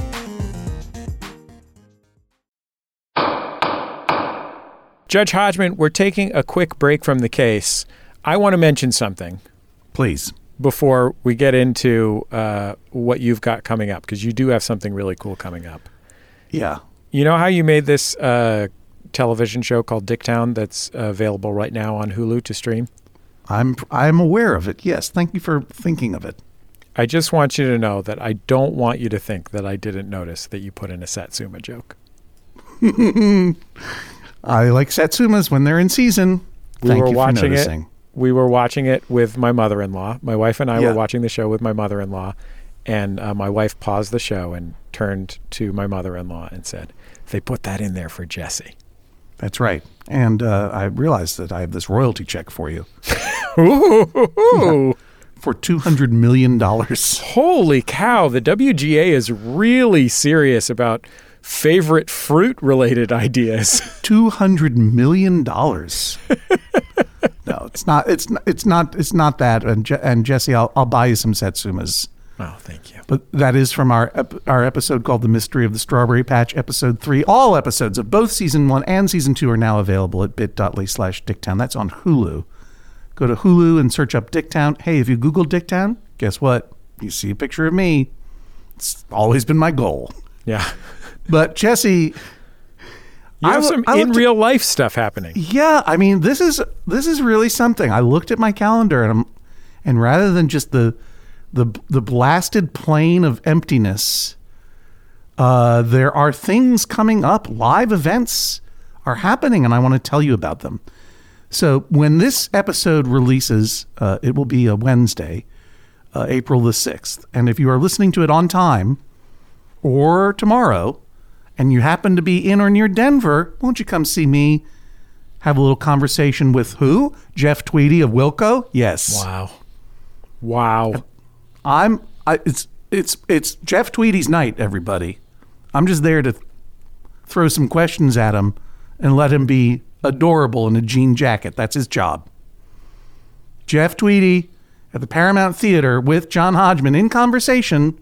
Judge Hodgman, we're taking a quick break from the case. I want to mention something. Please. Before we get into what you've got coming up, because you do have something really cool coming up. Yeah. You know how you made this television show called Dicktown that's available right now on Hulu to stream? I'm aware of it, yes. Thank you for thinking of it. I just want you to know that I don't want you to think that I didn't notice that you put in a Satsuma joke. I like Satsumas when they're in season. Thank you for noticing. We were watching it with my mother-in-law. My wife and I were watching the show with my mother-in-law, and my wife paused the show and turned to my mother-in-law and said, "They put that in there for Jesse." That's right. And I realized that I have this royalty check for you. Ooh. For $200 million. Holy cow. The WGA is really serious about favorite fruit-related ideas. $200 million. No, it's not. It's not that. And Jesse, I'll buy you some Satsumas. Oh, thank you. But that is from our episode called "The Mystery of the Strawberry Patch," episode 3. All episodes of both season 1 and season 2 are now available at bit.ly/Dicktown. That's on Hulu. Go to Hulu and search up Dicktown. Hey, if you Google Dicktown, Guess what? You see a picture of me. It's always been my goal. Yeah. But Jesse, you have some in real life stuff happening. Yeah, I mean, this is really something. I looked at my calendar and rather than just the blasted plain of emptiness, there are things coming up. Live events are happening, and I want to tell you about them. So when this episode releases, it will be a Wednesday, April the 6th. And if you are listening to it on time or tomorrow, and you happen to be in or near Denver, won't you come see me have a little conversation with who? Jeff Tweedy of Wilco? Yes. Wow. It's Jeff Tweedy's night, everybody. I'm just there to throw some questions at him and let him be adorable in a jean jacket. That's his job. Jeff Tweedy at the Paramount Theater with John Hodgman in conversation.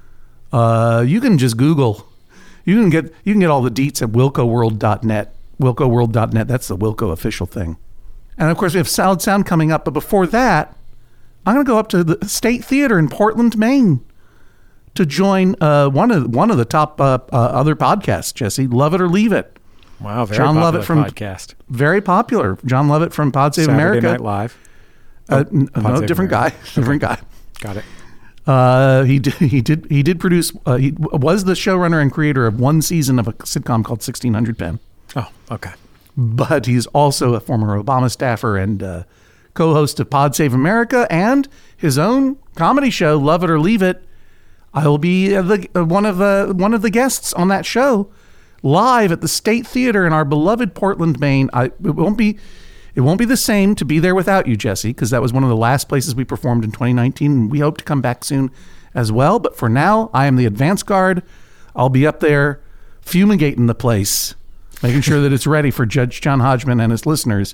You can just Google. You can get all the deets at wilcoworld.net. Wilcoworld.net. That's the Wilco official thing. And of course, we have Solid Sound coming up. But before that, I'm going to go up to the State Theater in Portland, Maine, to join one of the top other podcasts. Jesse, Love It or Leave It. Wow, very John popular Lovett from podcast. Very popular. John Lovett from Pod Save America. Saturday Night Live. No, different guy. Different guy. Got it. He did produce. He was the showrunner and creator of one season of a sitcom called 1600 Penn. Oh, okay. But he's also a former Obama staffer and co-host of Pod Save America and his own comedy show, Love It or Leave It. I will be one of the guests on that show, live at the State Theater in our beloved Portland, Maine. It won't be the same to be there without you, Jesse, because that was one of the last places we performed in 2019. And we hope to come back soon as well. But for now, I am the advance guard. I'll be up there fumigating the place, making sure that it's ready for Judge John Hodgman and his listeners.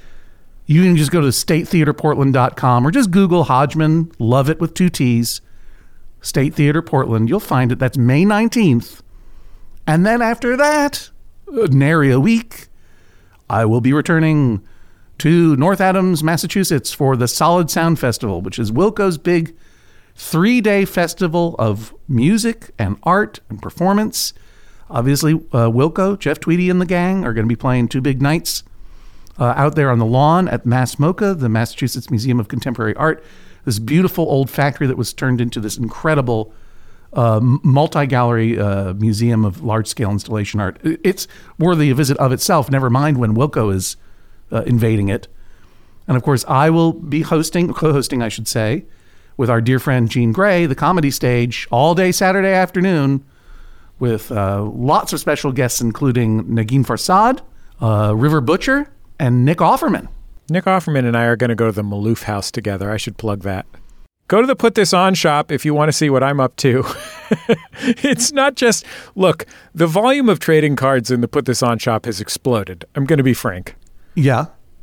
You can just go to statetheaterportland.com or just Google Hodgman, Love It with 2 T's, State Theater Portland. You'll find it. That's May 19th. And then after that, nary a week, I will be returning to North Adams, Massachusetts for the Solid Sound Festival, which is Wilco's big 3-day festival of music and art and performance. Obviously, Wilco, Jeff Tweedy and the gang are going to be playing 2 big nights out there on the lawn at MassMoCA, the Massachusetts Museum of Contemporary Art, this beautiful old factory that was turned into this incredible multi-gallery museum of large-scale installation art. It's worthy a visit of itself, never mind when Wilco is invading it. And of course, I will be co-hosting, I should say, with our dear friend Jean Grey, the Comedy Stage, all day Saturday afternoon, with lots of special guests, including Negin Farsad, River Butcher, and Nick Offerman. Nick Offerman and I are going to go to the Maloof House together. I should plug that. Go to the Put This On shop if you want to see what I'm up to. It's not just, look, the volume of trading cards in the Put This On shop has exploded. I'm going to be frank. Yeah.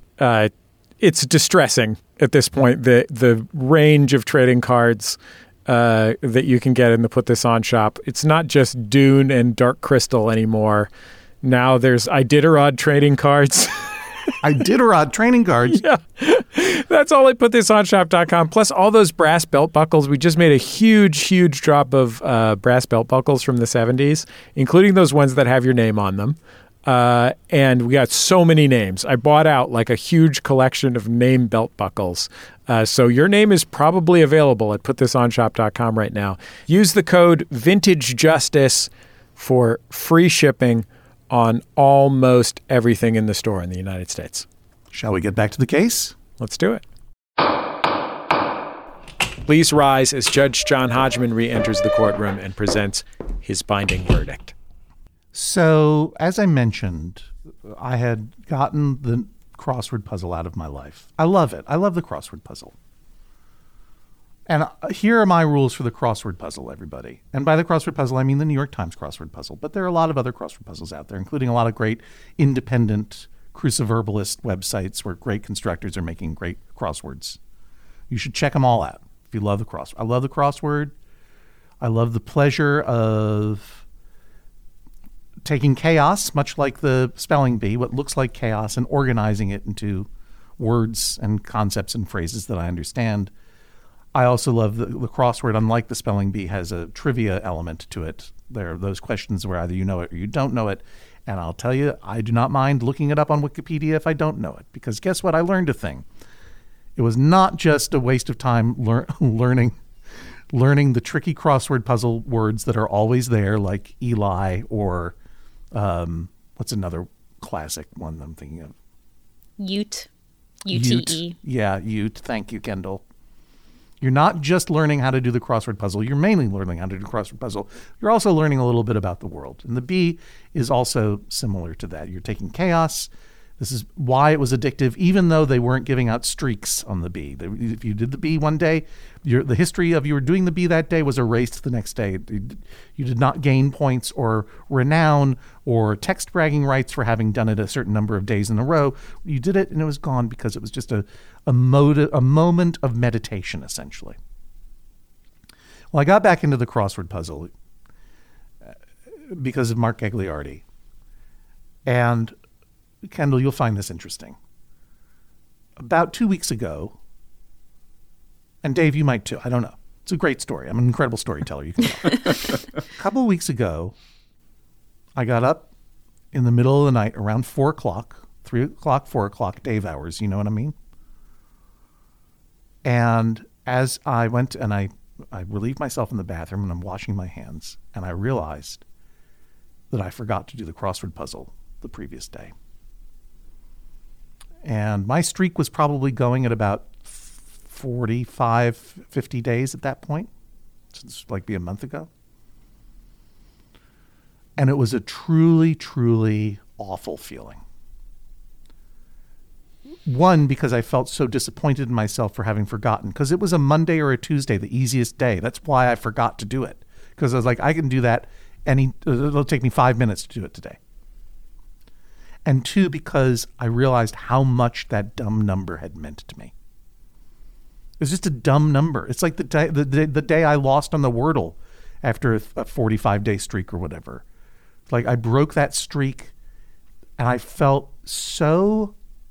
It's distressing at this point, the range of trading cards that you can get in the Put This On shop. It's not just Dune and Dark Crystal anymore. Now there's Iditarod trading cards. Iditarod trading cards? Yeah. That's all at putthisonshop.com. Plus all those brass belt buckles. We just made a huge drop of brass belt buckles from the 70s, including those ones that have your name on them. And we got so many names. I bought out like a huge collection of name belt buckles. So your name is probably available at putthisonshop.com right now. Use the code VintageJustice for free shipping on almost everything in the store in the United States. Shall we get back to the case? Let's do it. Please rise as Judge John Hodgman re-enters the courtroom and presents his binding verdict. So, as I mentioned, I had gotten the crossword puzzle out of my life. I love it. I love the crossword puzzle. And here are my rules for the crossword puzzle, everybody. And by the crossword puzzle, I mean the New York Times crossword puzzle. But there are a lot of other crossword puzzles out there, including a lot of great independent cruciverbalist websites where great constructors are making great crosswords. You should check them all out if you love the crossword. I love the crossword. I love the pleasure of taking chaos, much like the spelling bee, what looks like chaos, and organizing it into words and concepts and phrases that I understand. I also love the crossword, unlike the spelling bee, has a trivia element to it. There are those questions where either you know it or you don't know it. And I'll tell you, I do not mind looking it up on Wikipedia if I don't know it. Because guess what? I learned a thing. It was not just a waste of time learning the tricky crossword puzzle words that are always there, like Eli or what's another classic one I'm thinking of? Ute. UTE. Yeah, Ute. Thank you, Kendall. You're not just learning how to do the crossword puzzle. You're mainly learning how to do the crossword puzzle. You're also learning a little bit about the world. And the bee is also similar to that. You're taking chaos. This is why it was addictive, even though they weren't giving out streaks on the bee. If you did the bee one day, the history of you were doing the bee that day was erased the next day. You did not gain points or renown or text bragging rights for having done it a certain number of days in a row. You did it and it was gone because it was just a moment of meditation, essentially. Well, I got back into the crossword puzzle because of Mark Gagliardi. And Kendall, you'll find this interesting. About 2 weeks ago, and Dave, you might too, I don't know. It's a great story. I'm an incredible storyteller, you can tell. A couple of weeks ago, I got up in the middle of the night around 4 o'clock, 3 o'clock, 4 o'clock, Dave hours, you know what I mean? And as I went and I relieved myself in the bathroom and I'm washing my hands, and I realized that I forgot to do the crossword puzzle the previous day. And my streak was probably going at about 45, 50 days at that point. So this was like a month ago. And it was a truly, truly awful feeling. One, because I felt so disappointed in myself for having forgotten, because it was a Monday or a Tuesday, the easiest day. That's why I forgot to do it. Because I was like, I can do that. It'll take me 5 minutes to do it today. And two, because I realized how much that dumb number had meant to me. It was just a dumb number. It's like the day I lost on the Wordle after a 45-day streak or whatever. Like I broke that streak and I felt so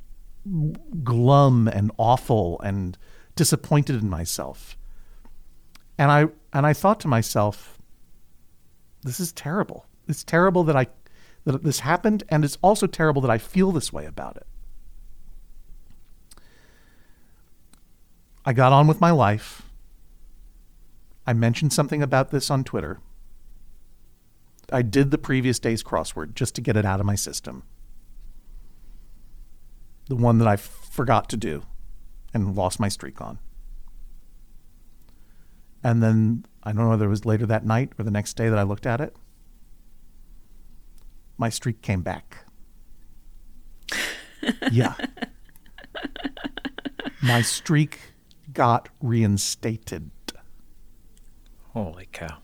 glum and awful and disappointed in myself. And I thought to myself, this is terrible. It's terrible that this happened, and it's also terrible that I feel this way about it. I got on with my life. I mentioned something about this on Twitter. I did the previous day's crossword just to get it out of my system. The one that I forgot to do and lost my streak on. And then, I don't know whether it was later that night or the next day that I looked at it. My streak came back. Yeah. My streak got reinstated. Holy cow.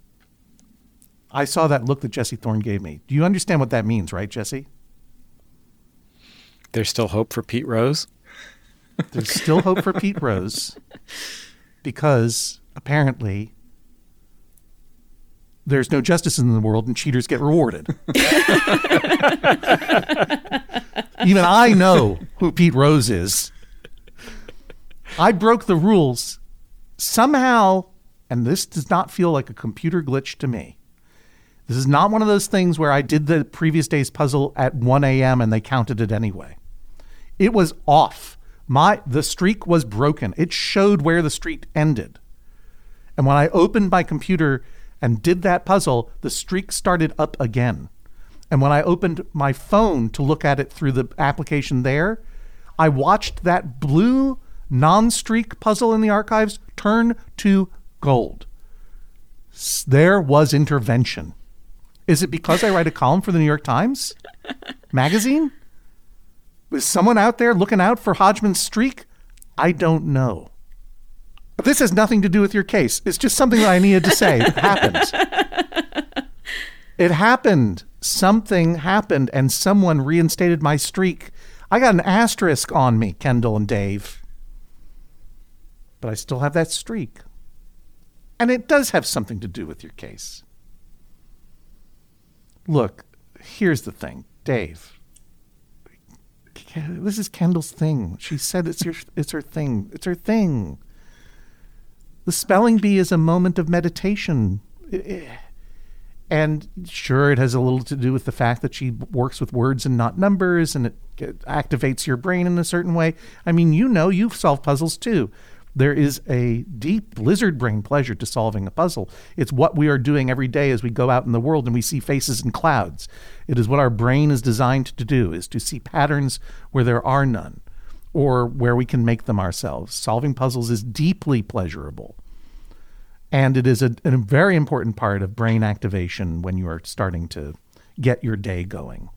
I saw that look that Jesse Thorne gave me. Do you understand what that means, right, Jesse? There's still hope for Pete Rose? There's still hope for Pete Rose because apparently there's no justice in the world and cheaters get rewarded. Even I know who Pete Rose is. I broke the rules somehow, and this does not feel like a computer glitch to me. This is not one of those things where I did the previous day's puzzle at 1 a.m. and they counted it anyway. It was off. The streak was broken. It showed where the streak ended. And when I opened my computer and did that puzzle, the streak started up again. And when I opened my phone to look at it through the application there, I watched that blue non-streak puzzle in the archives turn to gold. There was intervention. Is it because I write a column for the New York Times magazine? Was someone out there looking out for Hodgman's streak? I don't know. But this has nothing to do with your case. It's just something that I needed to say. It happened. It happened. Something happened, and someone reinstated my streak. I got an asterisk on me, Kendall and Dave. But I still have that streak. And it does have something to do with your case. Look, here's the thing, Dave. This is Kendall's thing. She said it's her thing. It's her thing. The spelling bee is a moment of meditation. And sure, it has a little to do with the fact that she works with words and not numbers, and it activates your brain in a certain way. I mean, you've solved puzzles too. There is a deep lizard brain pleasure to solving a puzzle. It's what we are doing every day as we go out in the world and we see faces in clouds. It is what our brain is designed to do, is to see patterns where there are none, or where we can make them ourselves. Solving puzzles is deeply pleasurable. And it is a very important part of brain activation when you are starting to get your day going.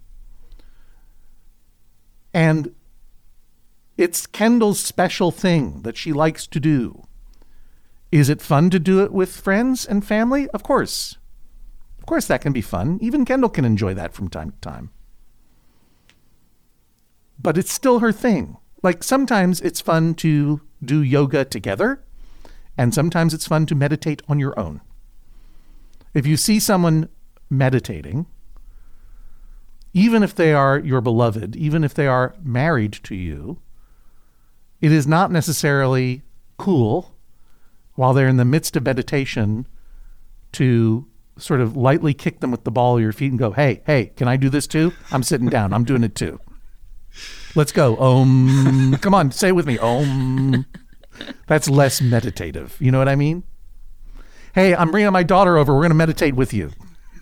And it's Kendall's special thing that she likes to do. Is it fun to do it with friends and family? Of course. Of course that can be fun. Even Kendall can enjoy that from time to time. But it's still her thing. Like, sometimes it's fun to do yoga together, and sometimes it's fun to meditate on your own. If you see someone meditating, even if they are your beloved, even if they are married to you, it is not necessarily cool while they're in the midst of meditation to sort of lightly kick them with the ball of your feet and go, hey, can I do this too? I'm sitting down. I'm doing it too. Let's go. Om. Come on, say it with me. Om. That's less meditative. You know what I mean? Hey, I'm bringing my daughter over. We're going to meditate with you.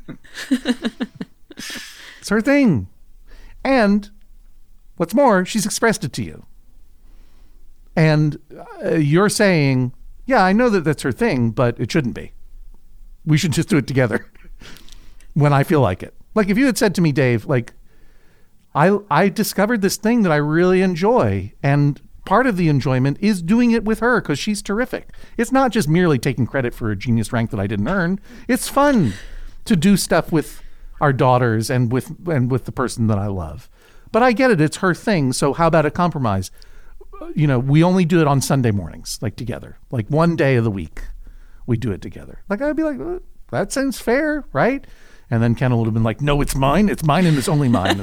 It's her thing. And what's more, she's expressed it to you. And you're saying, yeah, I know that that's her thing, but it shouldn't be. We should just do it together when I feel like it. Like, if you had said to me, Dave, like, I discovered this thing that I really enjoy, and part of the enjoyment is doing it with her because she's terrific. It's not just merely taking credit for a genius rank that I didn't earn. It's fun to do stuff with our daughters and with the person that I love. But I get it. It's her thing. So how about a compromise? We only do it on Sunday mornings, like together. Like one day of the week, we do it together. Like, I'd be like, that sounds fair, right? And then Kendall would have been like, no, it's mine. It's mine and it's only mine.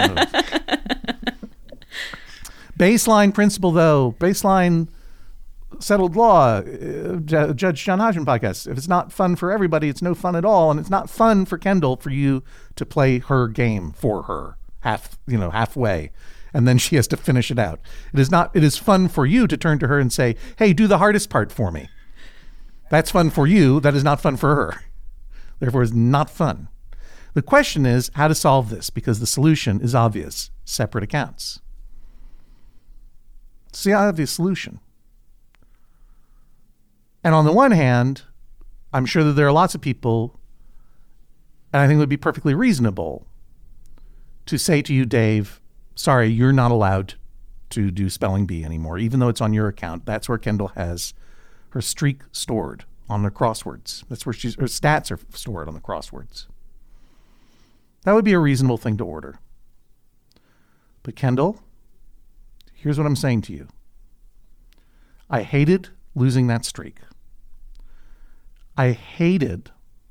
Baseline principle, though. Baseline settled law. Judge John Hodgman podcast. If it's not fun for everybody, it's no fun at all. And it's not fun for Kendall for you to play her game for her halfway. And then she has to finish it out. It is fun for you to turn to her and say, hey, do the hardest part for me. That's fun for you. That is not fun for her. Therefore, it's not fun. The question is how to solve this, because the solution is obvious. Separate accounts. It's the obvious solution. And on the one hand, I'm sure that there are lots of people, and I think it would be perfectly reasonable to say to you, Dave, sorry, you're not allowed to do spelling bee anymore, even though it's on your account. That's where Kendall has her streak stored on the crosswords. That's where her stats are stored on the crosswords. That would be a reasonable thing to order. But Kendall, here's what I'm saying to you. I hated losing that streak. I hated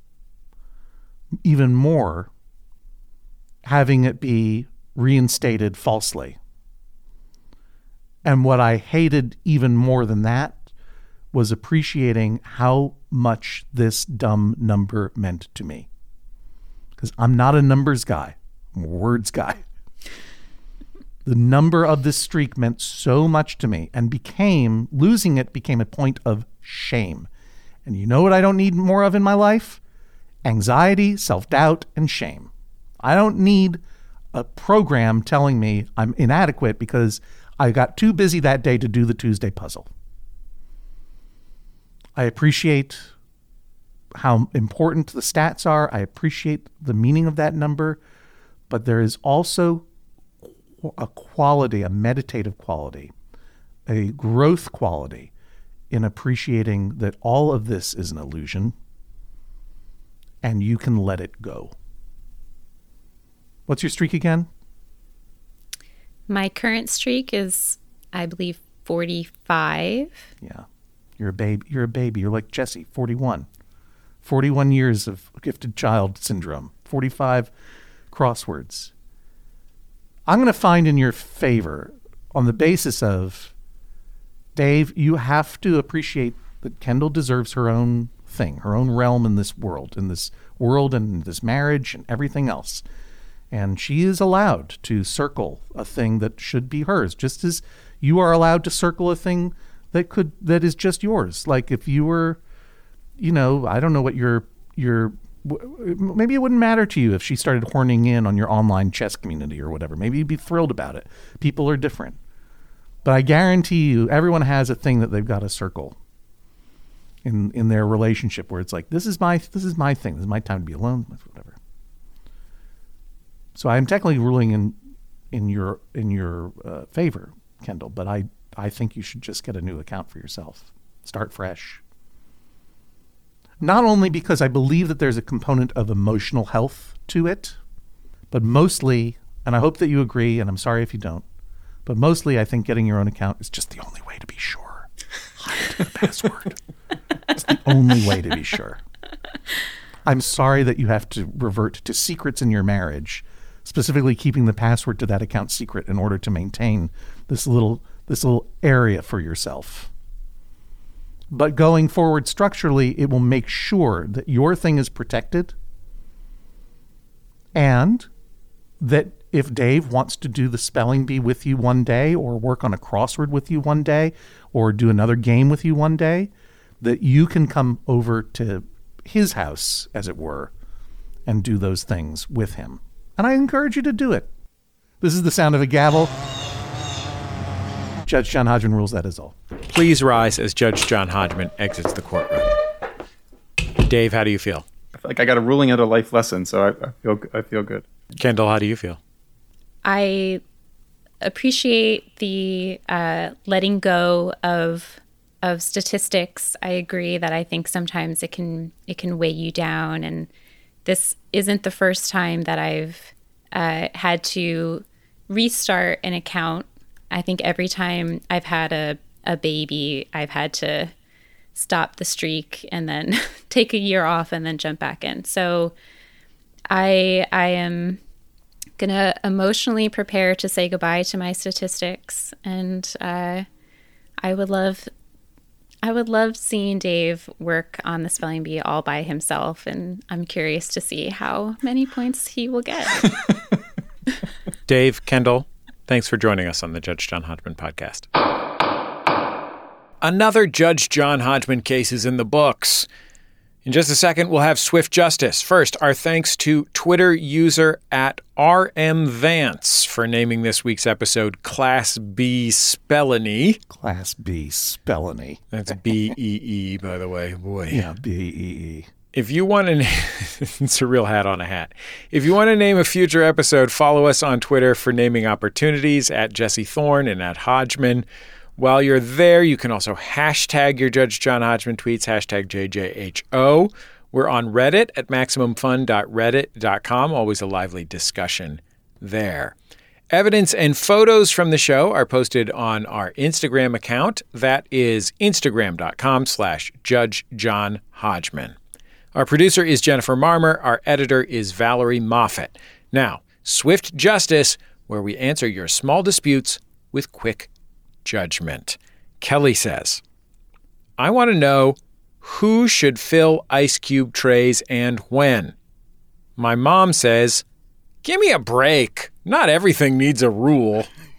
even more having it be reinstated falsely. And what I hated even more than that was appreciating how much this dumb number meant to me. Because I'm not a numbers guy. I'm a words guy. The number of this streak meant so much to me, and losing it became a point of shame. And you know what I don't need more of in my life? Anxiety, self-doubt, and shame. I don't need a program telling me I'm inadequate because I got too busy that day to do the Tuesday puzzle. I appreciate how important the stats are. I appreciate the meaning of that number, but there is also a quality, a meditative quality, a growth quality in appreciating that all of this is an illusion and you can let it go. What's your streak again? My current streak is, I believe, 45. Yeah. You're a baby. You're like Jesse, 41. 41 years of gifted child syndrome. 45 crosswords. I'm going to find in your favor on the basis of, Dave, you have to appreciate that Kendall deserves her own thing, her own realm in this world and this marriage and everything else. And she is allowed to circle a thing that should be hers, just as you are allowed to circle a thing that is just yours. Like if you were, I don't know what maybe it wouldn't matter to you if she started horning in on your online chess community or whatever. Maybe you'd be thrilled about it. People are different. But I guarantee you, everyone has a thing that they've got to circle in their relationship where it's like, this is my thing. This is my time to be alone, whatever. So I'm technically ruling in your favor, Kendall, but I think you should just get a new account for yourself. Start fresh. Not only because I believe that there's a component of emotional health to it, but mostly, and I hope that you agree, and I'm sorry if you don't, but mostly I think getting your own account is just the only way to be sure. Hide the password. It's the only way to be sure. I'm sorry that you have to revert to secrets in your marriage, specifically keeping the password to that account secret in order to maintain this little area for yourself. But going forward structurally, it will make sure that your thing is protected, and that if Dave wants to do the spelling bee with you one day, or work on a crossword with you one day, or do another game with you one day, that you can come over to his house, as it were, and do those things with him. And I encourage you to do it. This is the sound of a gavel. Judge John Hodgman rules, that is all. Please rise as Judge John Hodgman exits the courtroom. Dave, how do you feel? I feel like I got a ruling and a life lesson, so I feel good. Kendall, how do you feel? I appreciate the letting go of statistics. I agree that I think sometimes it can weigh you down, and this isn't the first time that I've had to restart an account. I think every time I've had a baby, I've had to stop the streak and then take a year off and then jump back in. So I am going to emotionally prepare to say goodbye to my statistics. And I would love seeing Dave work on the spelling bee all by himself. And I'm curious to see how many points he will get. Dave, Kendall, thanks for joining us on the Judge John Hodgman podcast. Another Judge John Hodgman case is in the books. In just a second, we'll have swift justice. First, our thanks to Twitter user @RMVance for naming this week's episode Class B Spellany. Class B Spellany. That's B-E-E, by the way. Boy. Yeah, B-E-E. If you want to, it's a real hat on a hat. If you want to name a future episode, follow us on Twitter for naming opportunities @JesseThorne and @Hodgman. While you're there, you can also hashtag your Judge John Hodgman tweets, #JJHO. We're on Reddit at MaximumFun.reddit.com. Always a lively discussion there. Evidence and photos from the show are posted on our Instagram account. That is Instagram.com/Judge John Hodgman. Our producer is Jennifer Marmer. Our editor is Valerie Moffett. Now, swift justice, where we answer your small disputes with quick judgment. Kelly says, I want to know who should fill ice cube trays and when. My mom says, give me a break. Not everything needs a rule.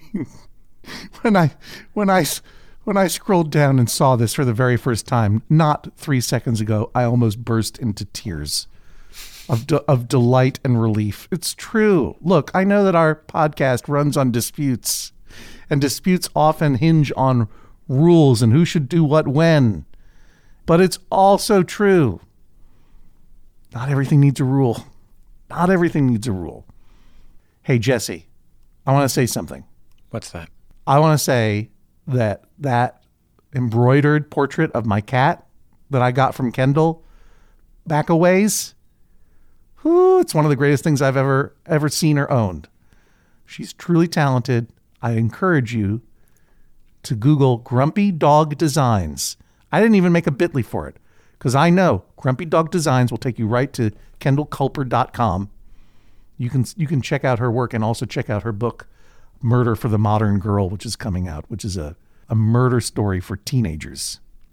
When I scrolled down and saw this for the very first time, not 3 seconds ago, I almost burst into tears of delight and relief. It's true. Look, I know that our podcast runs on disputes, and disputes often hinge on rules and who should do what when. But it's also true. Not everything needs a rule. Not everything needs a rule. Hey, Jesse, I want to say something. What's that? I want to say that embroidered portrait of my cat that I got from Kendall back a ways, it's one of the greatest things I've ever seen or owned. She's truly talented. I encourage you to Google Grumpy Dog Designs. I didn't even make a bit.ly for it because I know Grumpy Dog Designs will take you right to KendallCulper.com. You can check out her work and also check out her book, Murder for the Modern Girl, which is coming out, which is a murder story for teenagers.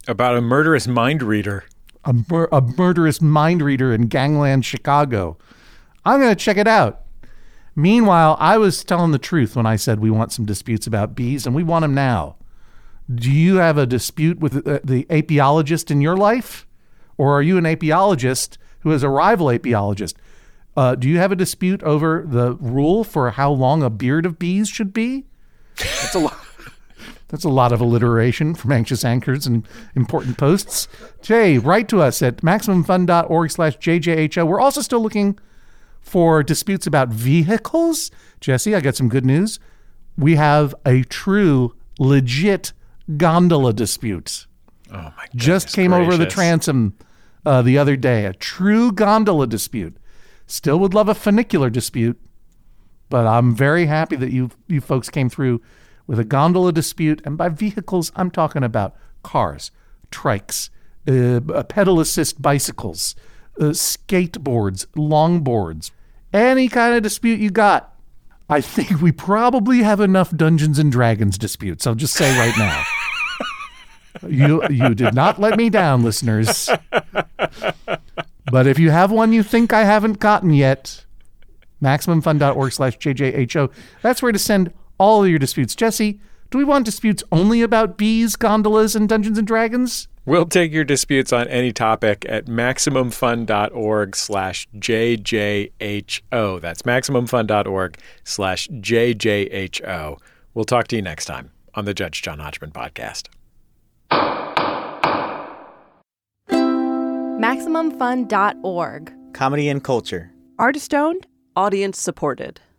About a murderous mind reader. A murderous mind reader in Gangland, Chicago. I'm going to check it out. Meanwhile, I was telling the truth when I said we want some disputes about bees, and we want them now. Do you have a dispute with the apiologist in your life? Or are you an apiologist who is a rival apiologist? Do you have a dispute over the rule for how long a beard of bees should be? That's a lot. That's a lot of alliteration from anxious anchors and important posts. Jay, write to us at MaximumFun.org/JJHO. We're also still looking for disputes about vehicles. Jesse, I got some good news. We have a true, legit gondola dispute. Oh, my goodness. Just came over the transom the other day. A true gondola dispute. Still would love a funicular dispute, but I'm very happy that you folks came through with a gondola dispute. And by vehicles, I'm talking about cars, trikes, pedal assist bicycles, skateboards, longboards, any kind of dispute you got. I think we probably have enough Dungeons and Dragons disputes. I'll just say right now. You did not let me down, listeners. But if you have one you think I haven't gotten yet, MaximumFun.org/JJHO. That's where to send all of your disputes. Jesse, do we want disputes only about bees, gondolas, and Dungeons and Dragons? We'll take your disputes on any topic at MaximumFun.org/JJHO. That's MaximumFun.org/JJHO. We'll talk to you next time on the Judge John Hodgman podcast. MaximumFun.org. Comedy and culture. Artist-owned. Audience supported.